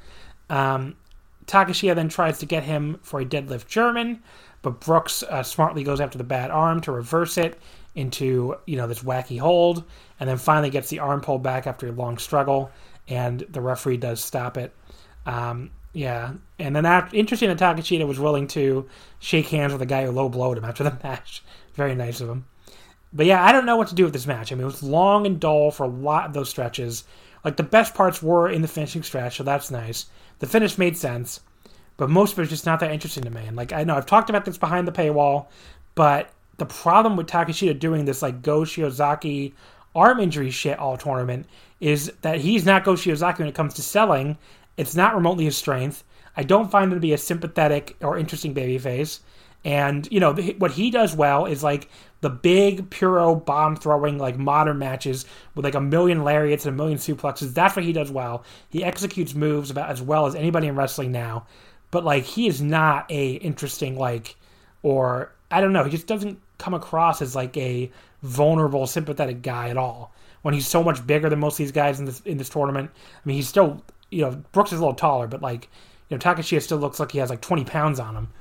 Takeshita then tries to get him for a deadlift German, but Brooks smartly goes after the bad arm to reverse it into, this wacky hold, and then finally gets the arm pulled back after a long struggle, and the referee does stop it. Yeah, and then interesting that Takeshita was willing to shake hands with the guy who low blowed him after the match. Very nice of him. But yeah, I don't know what to do with this match. It was long and dull for a lot of those stretches. The best parts were in the finishing stretch, so that's nice. The finish made sense, but most of it was just not that interesting to me. And I know I've talked about this behind the paywall, but the problem with Takeshita doing this Go Shiozaki arm injury shit all tournament is that he's not Go Shiozaki when it comes to selling. It's not remotely his strength. I don't find him to be a sympathetic or interesting babyface. And, what he does well is the big Puro bomb throwing modern matches with a million lariats and a million suplexes. That's what he does well. He executes moves about as well as anybody in wrestling now. But he is not a interesting or I don't know, he just doesn't come across as a vulnerable, sympathetic guy at all. When he's so much bigger than most of these guys in this tournament. He's still, Brooks is a little taller, but Takeshita still looks like he has 20 pounds on him.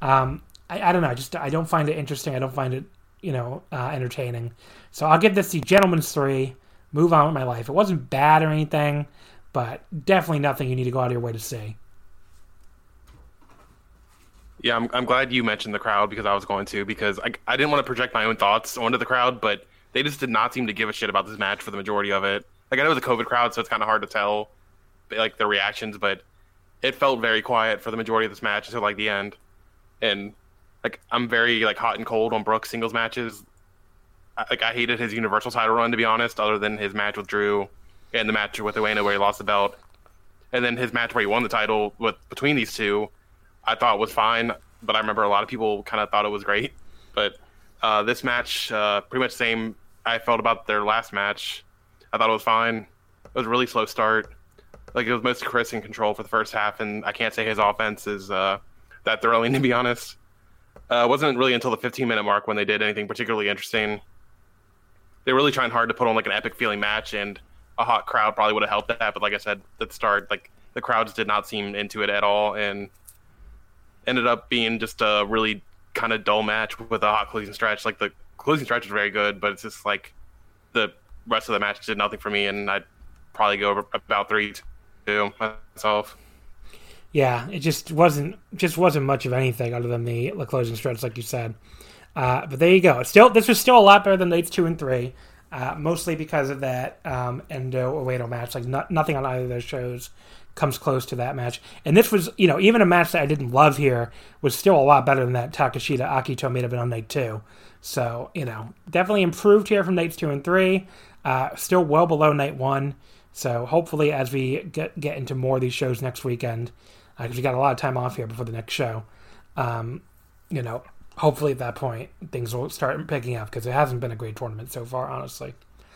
I don't know. I don't find it interesting. I don't find it, entertaining. So I'll give this the gentleman's 3, move on with my life. It wasn't bad or anything, but definitely nothing you need to go out of your way to see. Yeah, I'm glad you mentioned the crowd because I was going to, because I didn't want to project my own thoughts onto the crowd, but they just did not seem to give a shit about this match for the majority of it. Like, I know it was a COVID crowd, so it's kind of hard to tell, like, the reactions, but it felt very quiet for the majority of this match until, like, the end. And, like, I'm very, like, hot and cold on Brooks singles matches. I hated his Universal title run, to be honest, other than his match with Drew and the match with Ueno where he lost the belt. And then his match where he won the title between these two, I thought was fine, but I remember a lot of people kind of thought it was great. But this match, pretty much same I felt about their last match. I thought it was fine. It was a really slow start. Like, it was mostly Chris in control for the first half, and I can't say his offense is that thrilling, to be honest. It wasn't really until the 15-minute mark when they did anything particularly interesting. They were really trying hard to put on, like, an epic-feeling match, and a hot crowd probably would have helped that. But like I said at the start, like, the crowds did not seem into it at all, and ended up being just a really kind of dull match with a hot closing stretch. Like, the closing stretch was very good, but it's just like the rest of the match did nothing for me, and I'd probably go over about 3-2 myself. Yeah, it just wasn't much of anything other than the closing stretch, like you said. But there you go. This was still a lot better than nights 2 and 3, mostly because of that Endo Ueno match. Like, nothing on either of those shows comes close to that match. And this was, even a match that I didn't love here was still a lot better than that Takeshita Akito may have been on night 2. So, definitely improved here from nights 2 and 3. Still well below night 1. So hopefully as we get into more of these shows next weekend, because we got a lot of time off here before the next show, hopefully at that point things will start picking up, because it hasn't been a great tournament so far, honestly.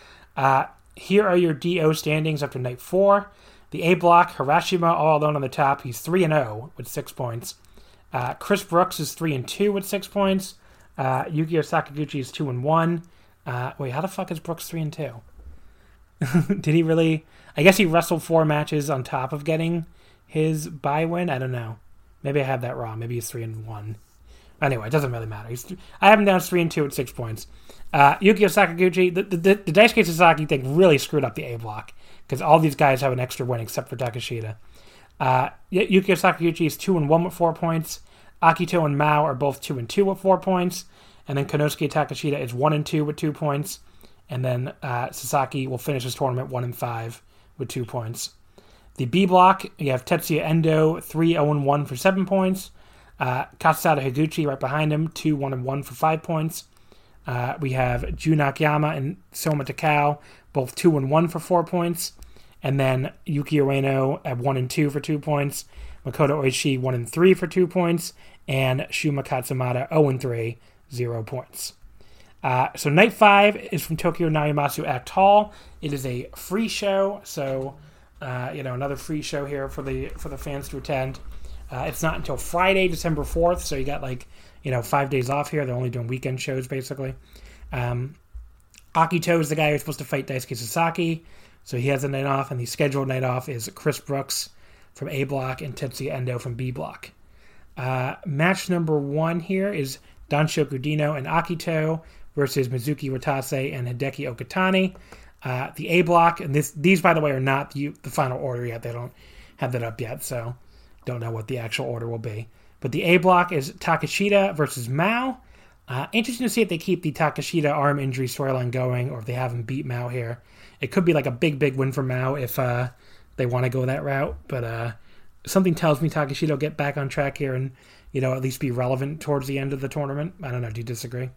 Here are your DO standings after night 4. The A block, Harashima all alone on the top. He's 3-0 with 6 points. Chris Brooks is 3-2 with 6 points. Yukio Sakaguchi is 2-1. Wait, how the fuck is Brooks 3-2? Did he really? I guess he wrestled 4 matches on top of getting his bye win. I don't know. Maybe I had that wrong. Maybe he's 3-1. Anyway, it doesn't really matter. I have him down as 3-2 with 6 points. Yukio Sakaguchi, the Daisuke Sasaki thing really screwed up the A block, because all these guys have an extra win except for Takeshita. Yukio Sakaguchi is 2-1 with 4 points. Akito and Mao are both 2-2 with 4 points. And then Konosuke Takeshita is 1-2 with 2 points. And then Sasaki will finish his tournament 1-5 with 2 points. The B block, you have Tetsuya Endo 3-0-1 for 7 points. Kazusada Higuchi right behind him, 2-1-1 for 5 points. We have Jun Akiyama and Soma Takao, both 2-1 for 4 points. And then Yuki Ueno at 1-2 for 2 points. Makoto Oishi 1-3 for 2 points. And Shuma Katsumata 0-3, 0 points. So night 5 is from Tokyo Narimasu Act Hall. It is a free show, so another free show here for the fans to attend. It's not until Friday, December 4th, so you got 5 days off here. They're only doing weekend shows, basically. Akito is the guy who's supposed to fight Daisuke Sasaki, so he has a night off, and the scheduled night off is Chris Brooks from A block and Tetsuya Endo from B block. Match number 1 here is Danshoku Dino and Akito versus Mizuki Watase and Hideki Okatani. The A block, and these, by the way, are not the final order yet. They don't have that up yet, so don't know what the actual order will be. But the A block is Takeshita versus Mao. Interesting to see if they keep the Takeshita arm injury storyline going, or if they have him beat Mao here. It could be like a big win for Mao if they want to go that route. But something tells me Takeshita will get back on track here and at least be relevant towards the end of the tournament. I don't know. Do you disagree?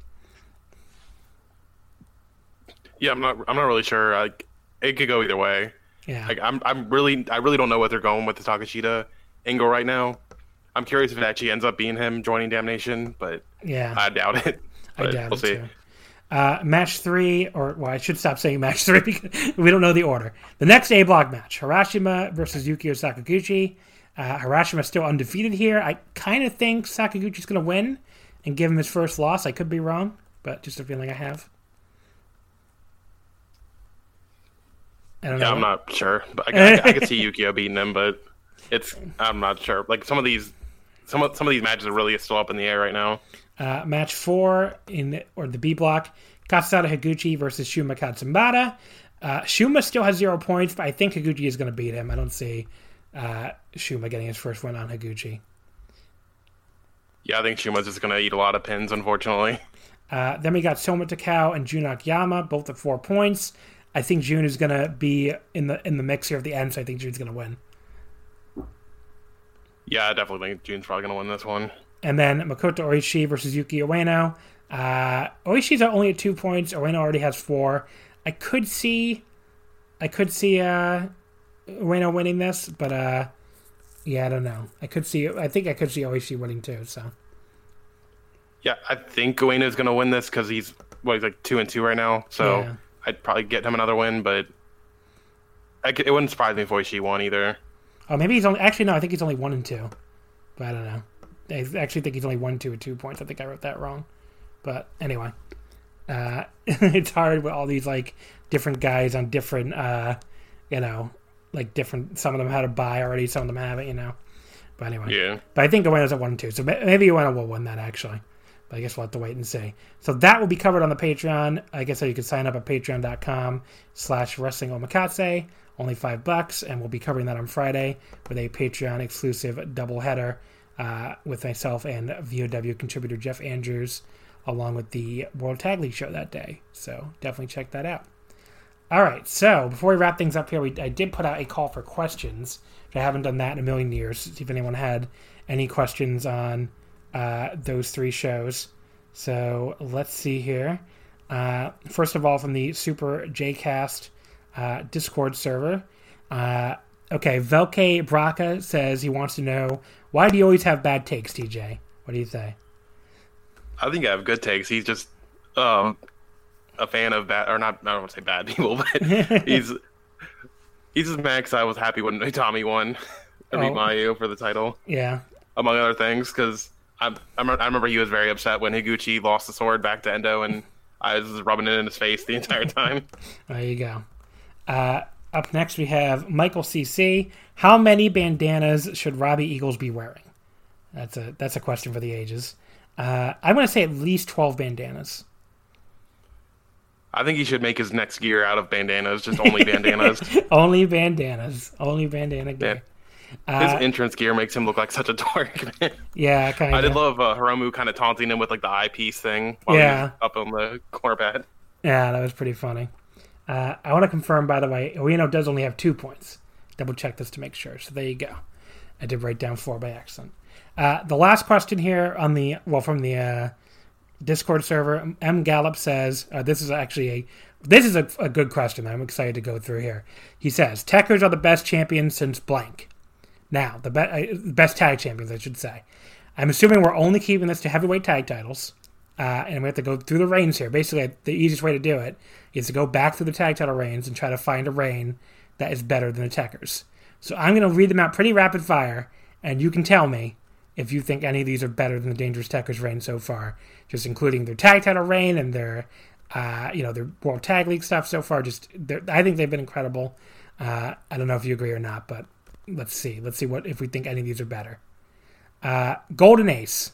Yeah, I'm not really sure. It could go either way. Yeah. I really don't know what they're going with the Takeshita angle right now. I'm curious if it actually ends up being him joining Damnation, but yeah, I doubt it. I doubt we'll see. Match 3, I should stop saying match 3 because we don't know the order. The next A block match, Harashima versus Yukio Sakaguchi. Harashima's still undefeated here. I kind of think Sakaguchi's going to win and give him his first loss. I could be wrong, but just a feeling I have. I don't know. I'm not sure, but I could see Yukio beating him, but I'm not sure. Like some of these matches are really still up in the air right now. Match 4 the B block, Kazusada Higuchi versus Shuma Katsumata. Shuma still has 0 points, but I think Higuchi is going to beat him. I don't see Shuma getting his first win on Higuchi. Yeah, I think Shuma's just going to eat a lot of pins, unfortunately. Then we got Soma Takao and Jun Akiyama, both at 4 points. I think Jun is going to be in the mix here at the end, so I think Jun's going to win. Yeah, I definitely think Jun's probably going to win this one. And then Makoto Oishi versus Yuki Ueno. Oishi's only at 2 points. Ueno already has 4. I could see Ueno winning this, but yeah, I don't know. I think I could see Oishi winning too. So yeah, I think Ueno is going to win this because he's like 2-2 right now. So yeah. I'd probably get him another win, but it wouldn't surprise me if Oishi won either. Oh, maybe he's only... Actually, no, I think he's only 1-2. But I don't know. I actually think he's only 1-2 at 2 points. I think I wrote that wrong. But anyway. It's hard with all these, like, different guys on different, like, different... Some of them had a bye already. Some of them haven't, But anyway. Yeah. But I think Ueno's at 1-2. So maybe Ueno will win that, actually. But I guess we'll have to wait and see. So that will be covered on the Patreon. Like I said, you can sign up at patreon.com/wrestlingomakase. Only $5, and we'll be covering that on Friday with a Patreon-exclusive doubleheader with myself and VOW contributor Jeff Andrews, along with the World Tag League show that day. So definitely check that out. All right, so before we wrap things up here, I did put out a call for questions. I haven't done that in a million years. See if anyone had any questions on those 3 shows. So let's see here. First of all, from the Super J-Cast Discord server. Okay, Velke Braca says he wants to know, why do you always have bad takes, TJ? What do you say? I think I have good takes. He's just a fan of bad, or not, I don't want to say bad people, but he's just mad because I was happy when Tommy won and beat Mayu for the title. Yeah. Among other things, because I remember he was very upset when Higuchi lost the sword back to Endo, and I was just rubbing it in his face the entire time. There you go. Up next, we have Michael CC. How many bandanas should Robbie Eagles be wearing? That's a question for the ages. I'm going to say at least 12 bandanas. I think he should make his next gear out of bandanas, just only bandanas. Only bandanas. Only bandana gear. His entrance gear makes him look like such a dork, man. Yeah, kind of. I did love Hiromu kind of taunting him with like the eyepiece thing while he was up on the corner pad. Yeah, that was pretty funny. I want to confirm, by the way, Ueno does only have 2 points. Double check this to make sure. So there you go. I did write down 4 by accident. The last question here from the Discord server, M. Gallup says, this is a good question I'm excited to go through here. He says, Techers are the best champions since blank. Now, the best tag champions, I should say. I'm assuming we're only keeping this to heavyweight tag titles. And we have to go through the reigns here. Basically, the easiest way to do it is to go back through the tag title reigns and try to find a reign that is better than the Techers. So I'm going to read them out pretty rapid fire, and you can tell me if you think any of these are better than the Dangerous Techers reign so far, just including their tag title reign and their World Tag League stuff so far. I think they've been incredible. I don't know if you agree or not, but let's see. Let's see if we think any of these are better. Golden Ace.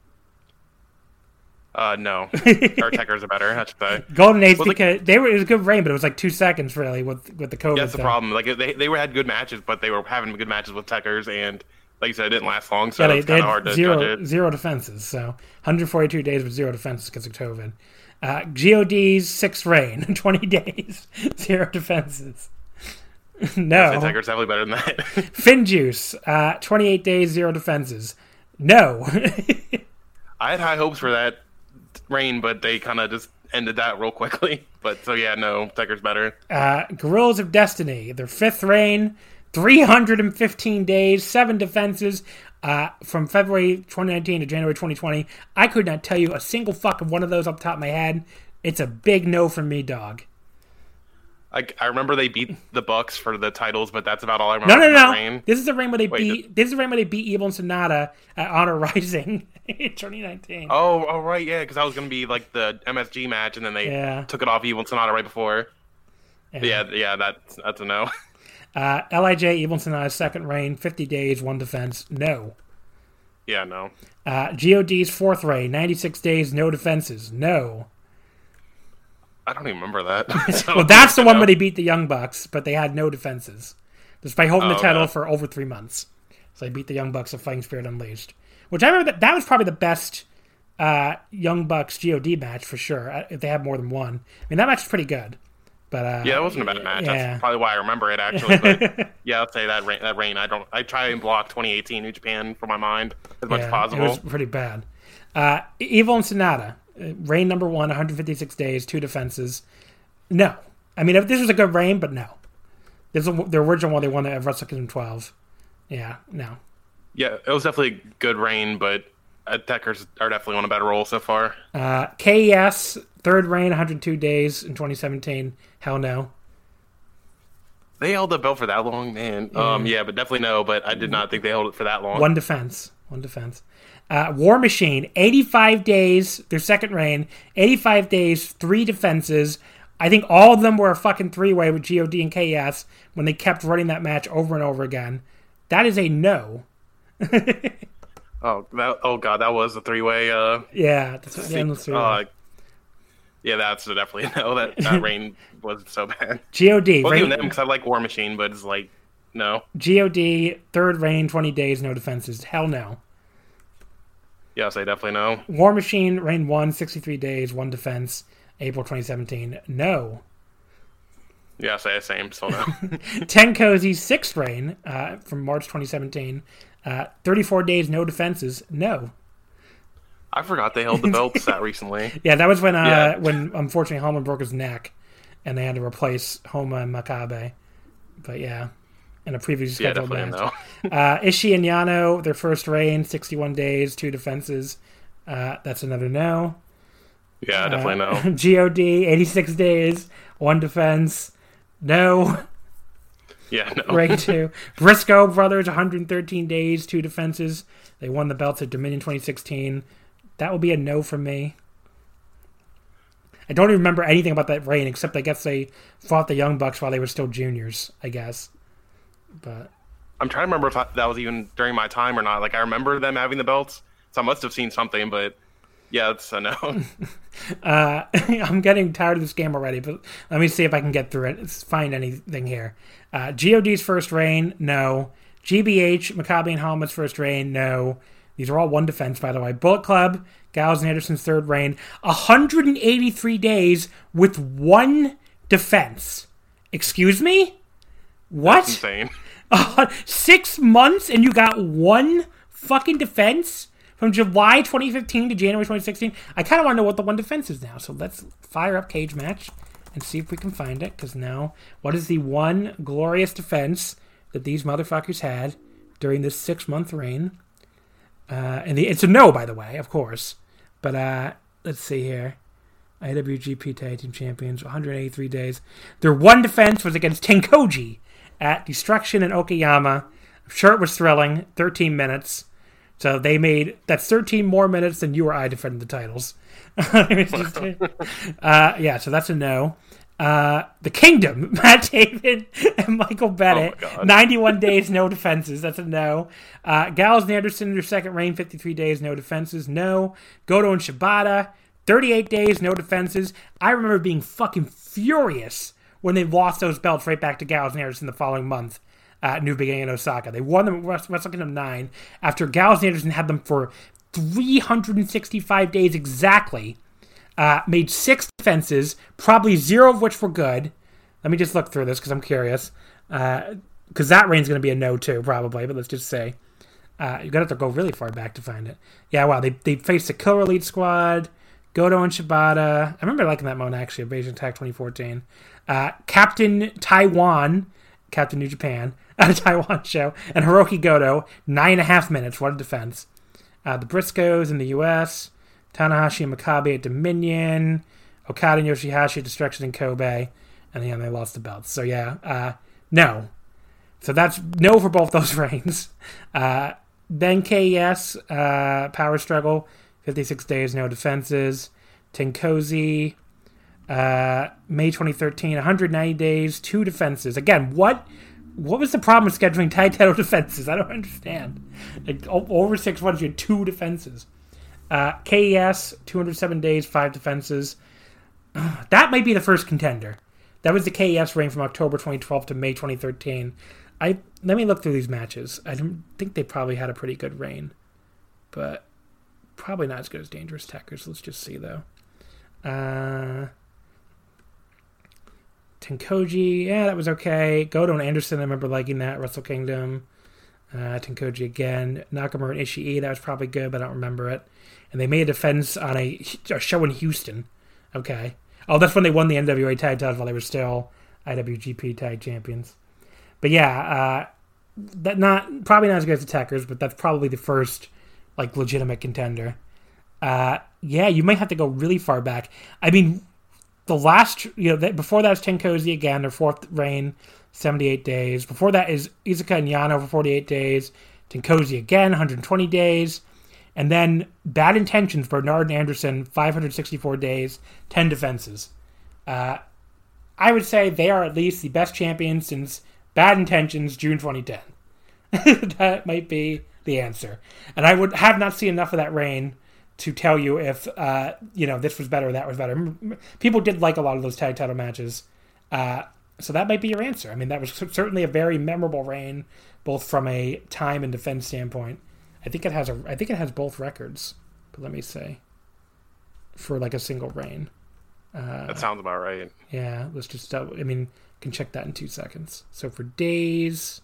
No. Our Techers are better, I should say. Golden Ace, because it was a good reign, but it was like 2 seconds, really, with the COVID. Yeah, that's the problem. Like, they had good matches, but they were having good matches with Techers, and like you said, it didn't last long, so it's kind of hard to judge it. 0 defenses, so 142 days with 0 defenses because of COVID. GOD's 6th reign, 20 days, 0 defenses. No. Techers definitely better than that. Finjuice, 28 days, 0 defenses. No. I had high hopes for that reign, but they kind of just ended that real quickly. But so yeah, no, Techers better. Guerrillas of Destiny, their 5th reign, 315 days, 7 defenses, from February 2019 to January 2020. I could not tell you a single fucking one of those off the top of my head. It's a big no from me, dog. I remember they beat the Bucks for the titles, but that's about all I remember. No. Reign. This is the reign where they beat Evil and Sonata at Honor Rising in 2019. Oh, right, yeah, because that was going to be like the MSG match, and then they took it off Evil and Sonata right before. Yeah, that's a no. LIJ Evil and Sonata's 2nd reign, 50 days, 1 defense, no. Yeah, no. GOD's 4th reign, 96 days, no defenses, no. I don't even remember that. So, well, that's the one where they beat the Young Bucks, but they had no defenses. Despite holding the title for over 3 months. So they beat the Young Bucks of Fighting Spirit Unleashed. Which I remember that was probably the best Young Bucks God match for sure, if they had more than one. I mean, that match is pretty good. But yeah, it wasn't a bad match. Yeah. That's probably why I remember it, actually. But yeah, I'll say that reign. I try and block 2018 New Japan from my mind as much as possible. It was pretty bad. Evil and Sonata. Reign number 1, 156 days, 2 defenses. No. I mean, if this was a good reign, but no. This is the original one they won at Wrestle Kingdom 12. Yeah, no. Yeah, it was definitely a good reign, but Attackers are definitely on a better roll so far. KES, third reign, 102 days in 2017. Hell no. They held the belt for that long, man. Yeah, but definitely no, but I did not think they held it for that long. One defense. War Machine, 85 days, their second reign, 85 days, 3 defenses. I think all of them were a fucking 3-way with God and KES when they kept running that match over and over again. That is a no. Oh god, that was a 3-way. Yeah, that's the endless 3-way. Yeah, that's definitely a no. That reign was so bad. God, well, even them because I like War Machine, but it's like no. God, third reign, 20 days, no defenses. Hell no. Yeah, I'll say definitely no. War Machine, reign 1, 63 days, 1 defense, April 2017. No. Yeah, I'll say the same. Still no. Tenkozi's sixth reign from March 2017. 34 days, no defenses. No. I forgot they held the belts that recently. Yeah, that was when unfortunately Homa broke his neck, and they had to replace Homa and Makabe. But yeah, in a previous scheduled match. No. Ishii and Yano, their first reign, 61 days, 2 defenses. That's another no. Yeah, definitely no. God, 86 days, 1 defense. No. Yeah, no. Reign 2. Briscoe Brothers, 113 days, 2 defenses. They won the belts at Dominion 2016. That will be a no from me. I don't even remember anything about that reign, except I guess they fought the Young Bucks while they were still juniors, I guess. But I'm trying to remember if that was even during my time or not. Like, I remember them having the belts, so I must have seen something, but yeah, it's a no. I'm getting tired of this game already, but let me see if I can get through it. Find anything here. GOD's first reign, no. GBH, Makabe and Homa's first reign, no. These are all 1 defense, by the way. Bullet Club, Gallows and Anderson's third reign, 183 days with 1 defense. Excuse me? What? That's insane. 6 months and you got 1 fucking defense? From July 2015 to January 2016? I kind of want to know what the 1 defense is now. So let's fire up Cage Match and see if we can find it. Because now, what is the 1 glorious defense that these motherfuckers had during this 6-month reign? And it's a no, by the way, of course. But let's see here. IWGP Tag Team Champions, 183 days. Their 1 defense was against Tenkoji at Destruction in Okayama. I'm sure it was thrilling. 13 minutes. So they made... That's 13 more minutes than you or I defended the titles. Yeah, so that's a no. The Kingdom, Matt Taven and Michael Bennett, 91 days, no defenses. That's a no. Gallows and Anderson, their second reign, 53 days, no defenses. No. Goto and Shibata, 38 days, no defenses. I remember being fucking furious when they lost those belts right back to Gallows and Anderson the following month at New Beginning in Osaka. They won them at Wrestle Kingdom 9 after Gallows and Anderson had them for 365 days exactly. Made 6 defenses, probably 0 of which were good. Let me just look through this because I'm curious. Because that reign's going to be a no too, probably. But let's just say. You're going to have to go really far back to find it. Yeah, wow. They faced the Killer Elite Squad, Goto and Shibata. I remember liking that one, actually, Invasion Attack 2014. Captain Taiwan, Captain New Japan, at a Taiwan show. And Hiroki Goto, 9.5 minutes, 1 defense. The Briscoes in the U.S., Tanahashi and Makabe at Dominion, Okada and Yoshihashi at Destruction in Kobe, and then they lost the belts. So yeah, no. So that's no for both those reigns. Then KES, Power Struggle, 56 days, no defenses. Tenkozi, May 2013, 190 days, 2 defenses. Again, what was the problem with scheduling tag title defenses? I don't understand. Like, over 6 months, you had 2 defenses. KES, 207 days, 5 defenses. That might be the first contender. That was the KES reign from October 2012 to May 2013. Let me look through these matches. I don't think they probably had a pretty good reign, but probably not as good as Dangerous Tekkers. Let's just see, though. Tenkoji, yeah, that was okay. Goto and Anderson, I remember liking that. Wrestle Kingdom. Tenkoji again. Nakamura and Ishii, that was probably good, but I don't remember it. And they made a defense on a show in Houston. Okay. Oh, that's when they won the NWA tag titles while they were still IWGP tag champions. But yeah, probably not as good as the Tekkers, but that's probably the first like legitimate contender. Yeah, you might have to go really far back. I mean, the last, before that was Tenkoji again, their fourth reign, 78 days. Before that is Iizuka and Yano for 48 days. Tenkoji again, 120 days. And then Bad Intentions, Bernard and Anderson, 564 days, 10 defenses. I would say they are at least the best champions since Bad Intentions, June 2010. That might be the answer. And I would have not seen enough of that reign to tell you if, this was better or that was better. People did like a lot of those tag title matches. So that might be your answer. I mean, that was certainly a very memorable reign, both from a time and defense standpoint. I think it has both records, but let me see. For like a single reign. That sounds about right. Yeah, let's just can check that in 2 seconds. So for days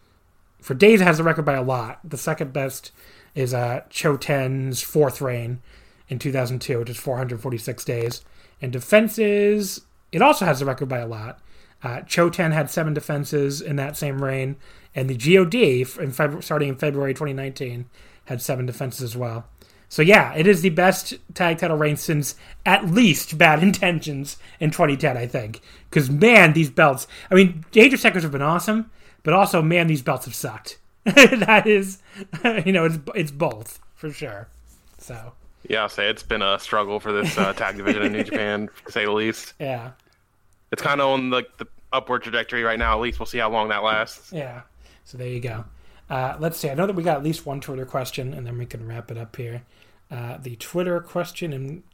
it has the record by a lot. The second best is Choten's fourth reign in 2002, which is 446 days. And defenses, it also has the record by a lot. Choten had 7 defenses in that same reign, and the GOD, starting in February 2019, had 7 defenses as well. So yeah, it is the best tag title reign since at least Bad Intentions in 2010, I think. Because man, these belts, I mean, Dangerous Tekkers have been awesome, but also man, these belts have sucked. That is, it's both for sure. So yeah, I'll say it's been a struggle for this tag division in New Japan, to say the least. Yeah. It's kind of on the upward trajectory right now. At least we'll see how long that lasts. Yeah. So there you go. Let's see. I know that we got at least one Twitter question, and then we can wrap it up here. The Twitter question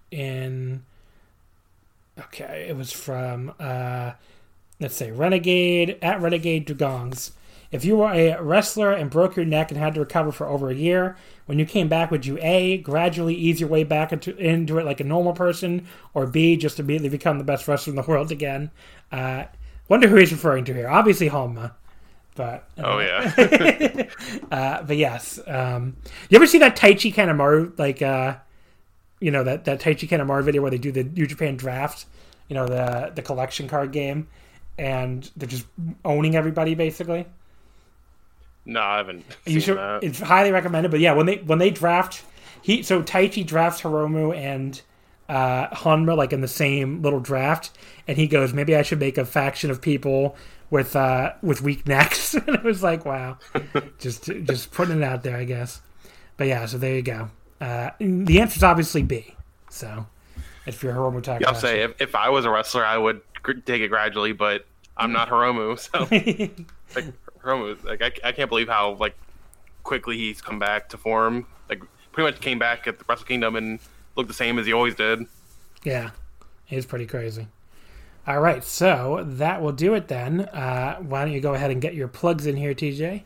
okay, it was from, let's say, Renegade Dugongs. If you were a wrestler and broke your neck and had to recover for over a year, when you came back, would you A, gradually ease your way back into it like a normal person, or B, just immediately become the best wrestler in the world again? Wonder who he's referring to here. Obviously, Honma. But oh yeah. But yes. You ever see that Taichi Kanemaru that Taichi Kanemaru video where they do the New Japan draft? The collection card game, and they're just owning everybody basically. No, I haven't seen that. It's highly recommended. But yeah, when they draft, Taichi drafts Hiromu and Honma like in the same little draft, and he goes, maybe I should make a faction of people with weak necks. And it was like, wow, just putting it out there, I guess. But yeah, so there you go. The answer is obviously B. So if you're Hiromu Takahashi, I'll say if I was a wrestler, I would take it gradually, but I'm not Hiromu, so Hiromu, I can't believe how quickly he's come back to form. Pretty much came back at the Wrestle Kingdom and looked the same as he always did. Yeah, it's pretty crazy. All right, so that will do it then. Why don't you go ahead and get your plugs in here, TJ?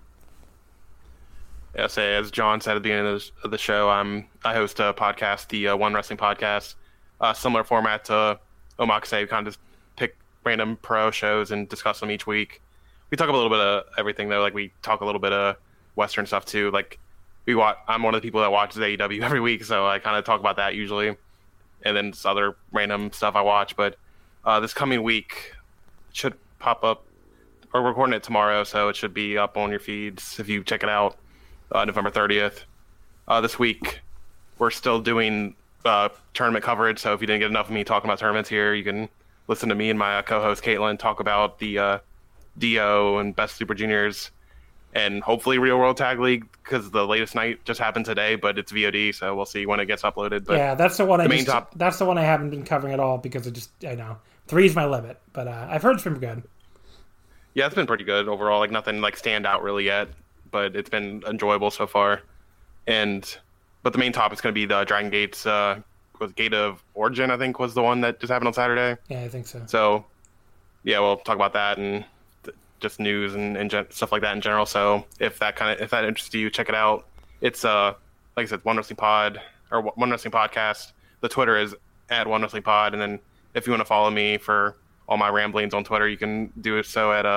Yeah, as John said at the beginning of the show, I host a podcast, the One Wrestling Podcast. Similar format to Omakase. We kind of just pick random pro shows and discuss them each week. We talk a little bit of everything, though. We talk a little bit of Western stuff, too. I'm one of the people that watches AEW every week, so I kind of talk about that usually. And then just other random stuff I watch. But this coming week should pop up. We're recording it tomorrow, so it should be up on your feeds if you check it out. November 30th. This week, we're still doing tournament coverage, so if you didn't get enough of me talking about tournaments here, you can listen to me and my co-host Caitlin talk about the DO and Best Super Juniors and hopefully Real World Tag League, because the latest night just happened today, but it's VOD, so we'll see when it gets uploaded. But yeah, that's the one that's the one I haven't been covering at all because I know 3 is my limit, but I've heard it's been good. Yeah, it's been pretty good overall. Nothing stand out really yet, but it's been enjoyable so far. But the main topic's going to be the Dragon Gate's was Gate of Origin, I think, was the one that just happened on Saturday. Yeah, I think so. So, yeah, we'll talk about that and just news and stuff like that in general. So if that interests you, check it out. It's like I said, One Wrestling Pod or One Wrestling Podcast. The Twitter is at One Wrestling Pod, and then if you want to follow me for all my ramblings on Twitter, you can do so at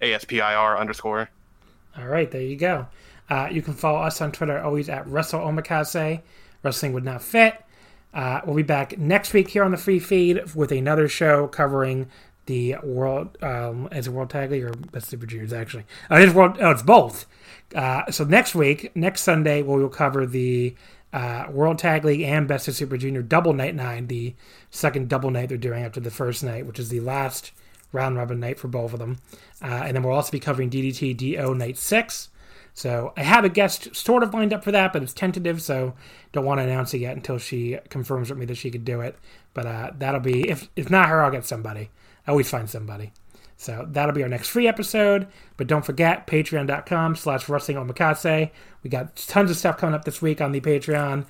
ASPIR_. All right, there you go. You can follow us on Twitter, always at WrestleOmakase. Wrestling Would Not Fit. We'll be back next week here on the free feed with another show covering the World, is it World Tag League or Best Super Juniors, actually? It's both. So next Sunday, we will cover the World Tag League and Best of Super Junior Double Night 9, the second double night they're doing after the first night, which is the last round robin night for both of them. And then we'll also be covering DDT DO Night 6. So I have a guest sort of lined up for that, but it's tentative, so don't want to announce it yet until she confirms with me that she could do it. But that'll be, if not her, I'll get somebody. I always find somebody. So that'll be our next free episode. But don't forget, patreon.com/WrestlingOmakase. We got tons of stuff coming up this week on the Patreon.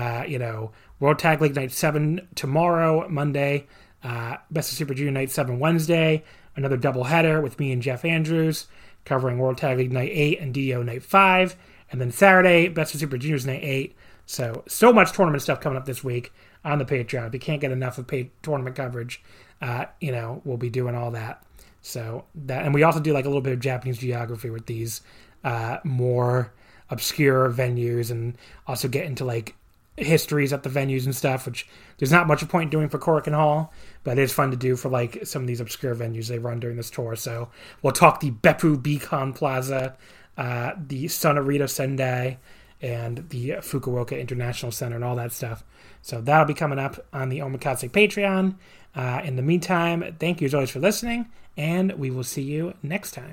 World Tag League Night 7 tomorrow, Monday. Best of Super Junior Night 7 Wednesday. Another doubleheader with me and Jeff Andrews covering World Tag League Night 8 and DO Night 5. And then Saturday, Best of Super Juniors Night 8. So much tournament stuff coming up this week on the Patreon. If you can't get enough of tournament coverage, we'll be doing all that. So that, and we also do like a little bit of Japanese geography with these more obscure venues, and also get into like histories at the venues and stuff, which there's not much point doing for Korakuen Hall, but it is fun to do for like some of these obscure venues they run during this tour. So we'll talk the Beppu Beacon Plaza, the Sonarita Sendai, and the Fukuoka International Center and all that stuff. So that'll be coming up on the Omakase Patreon. In the meantime, thank you as always for listening, and we will see you next time.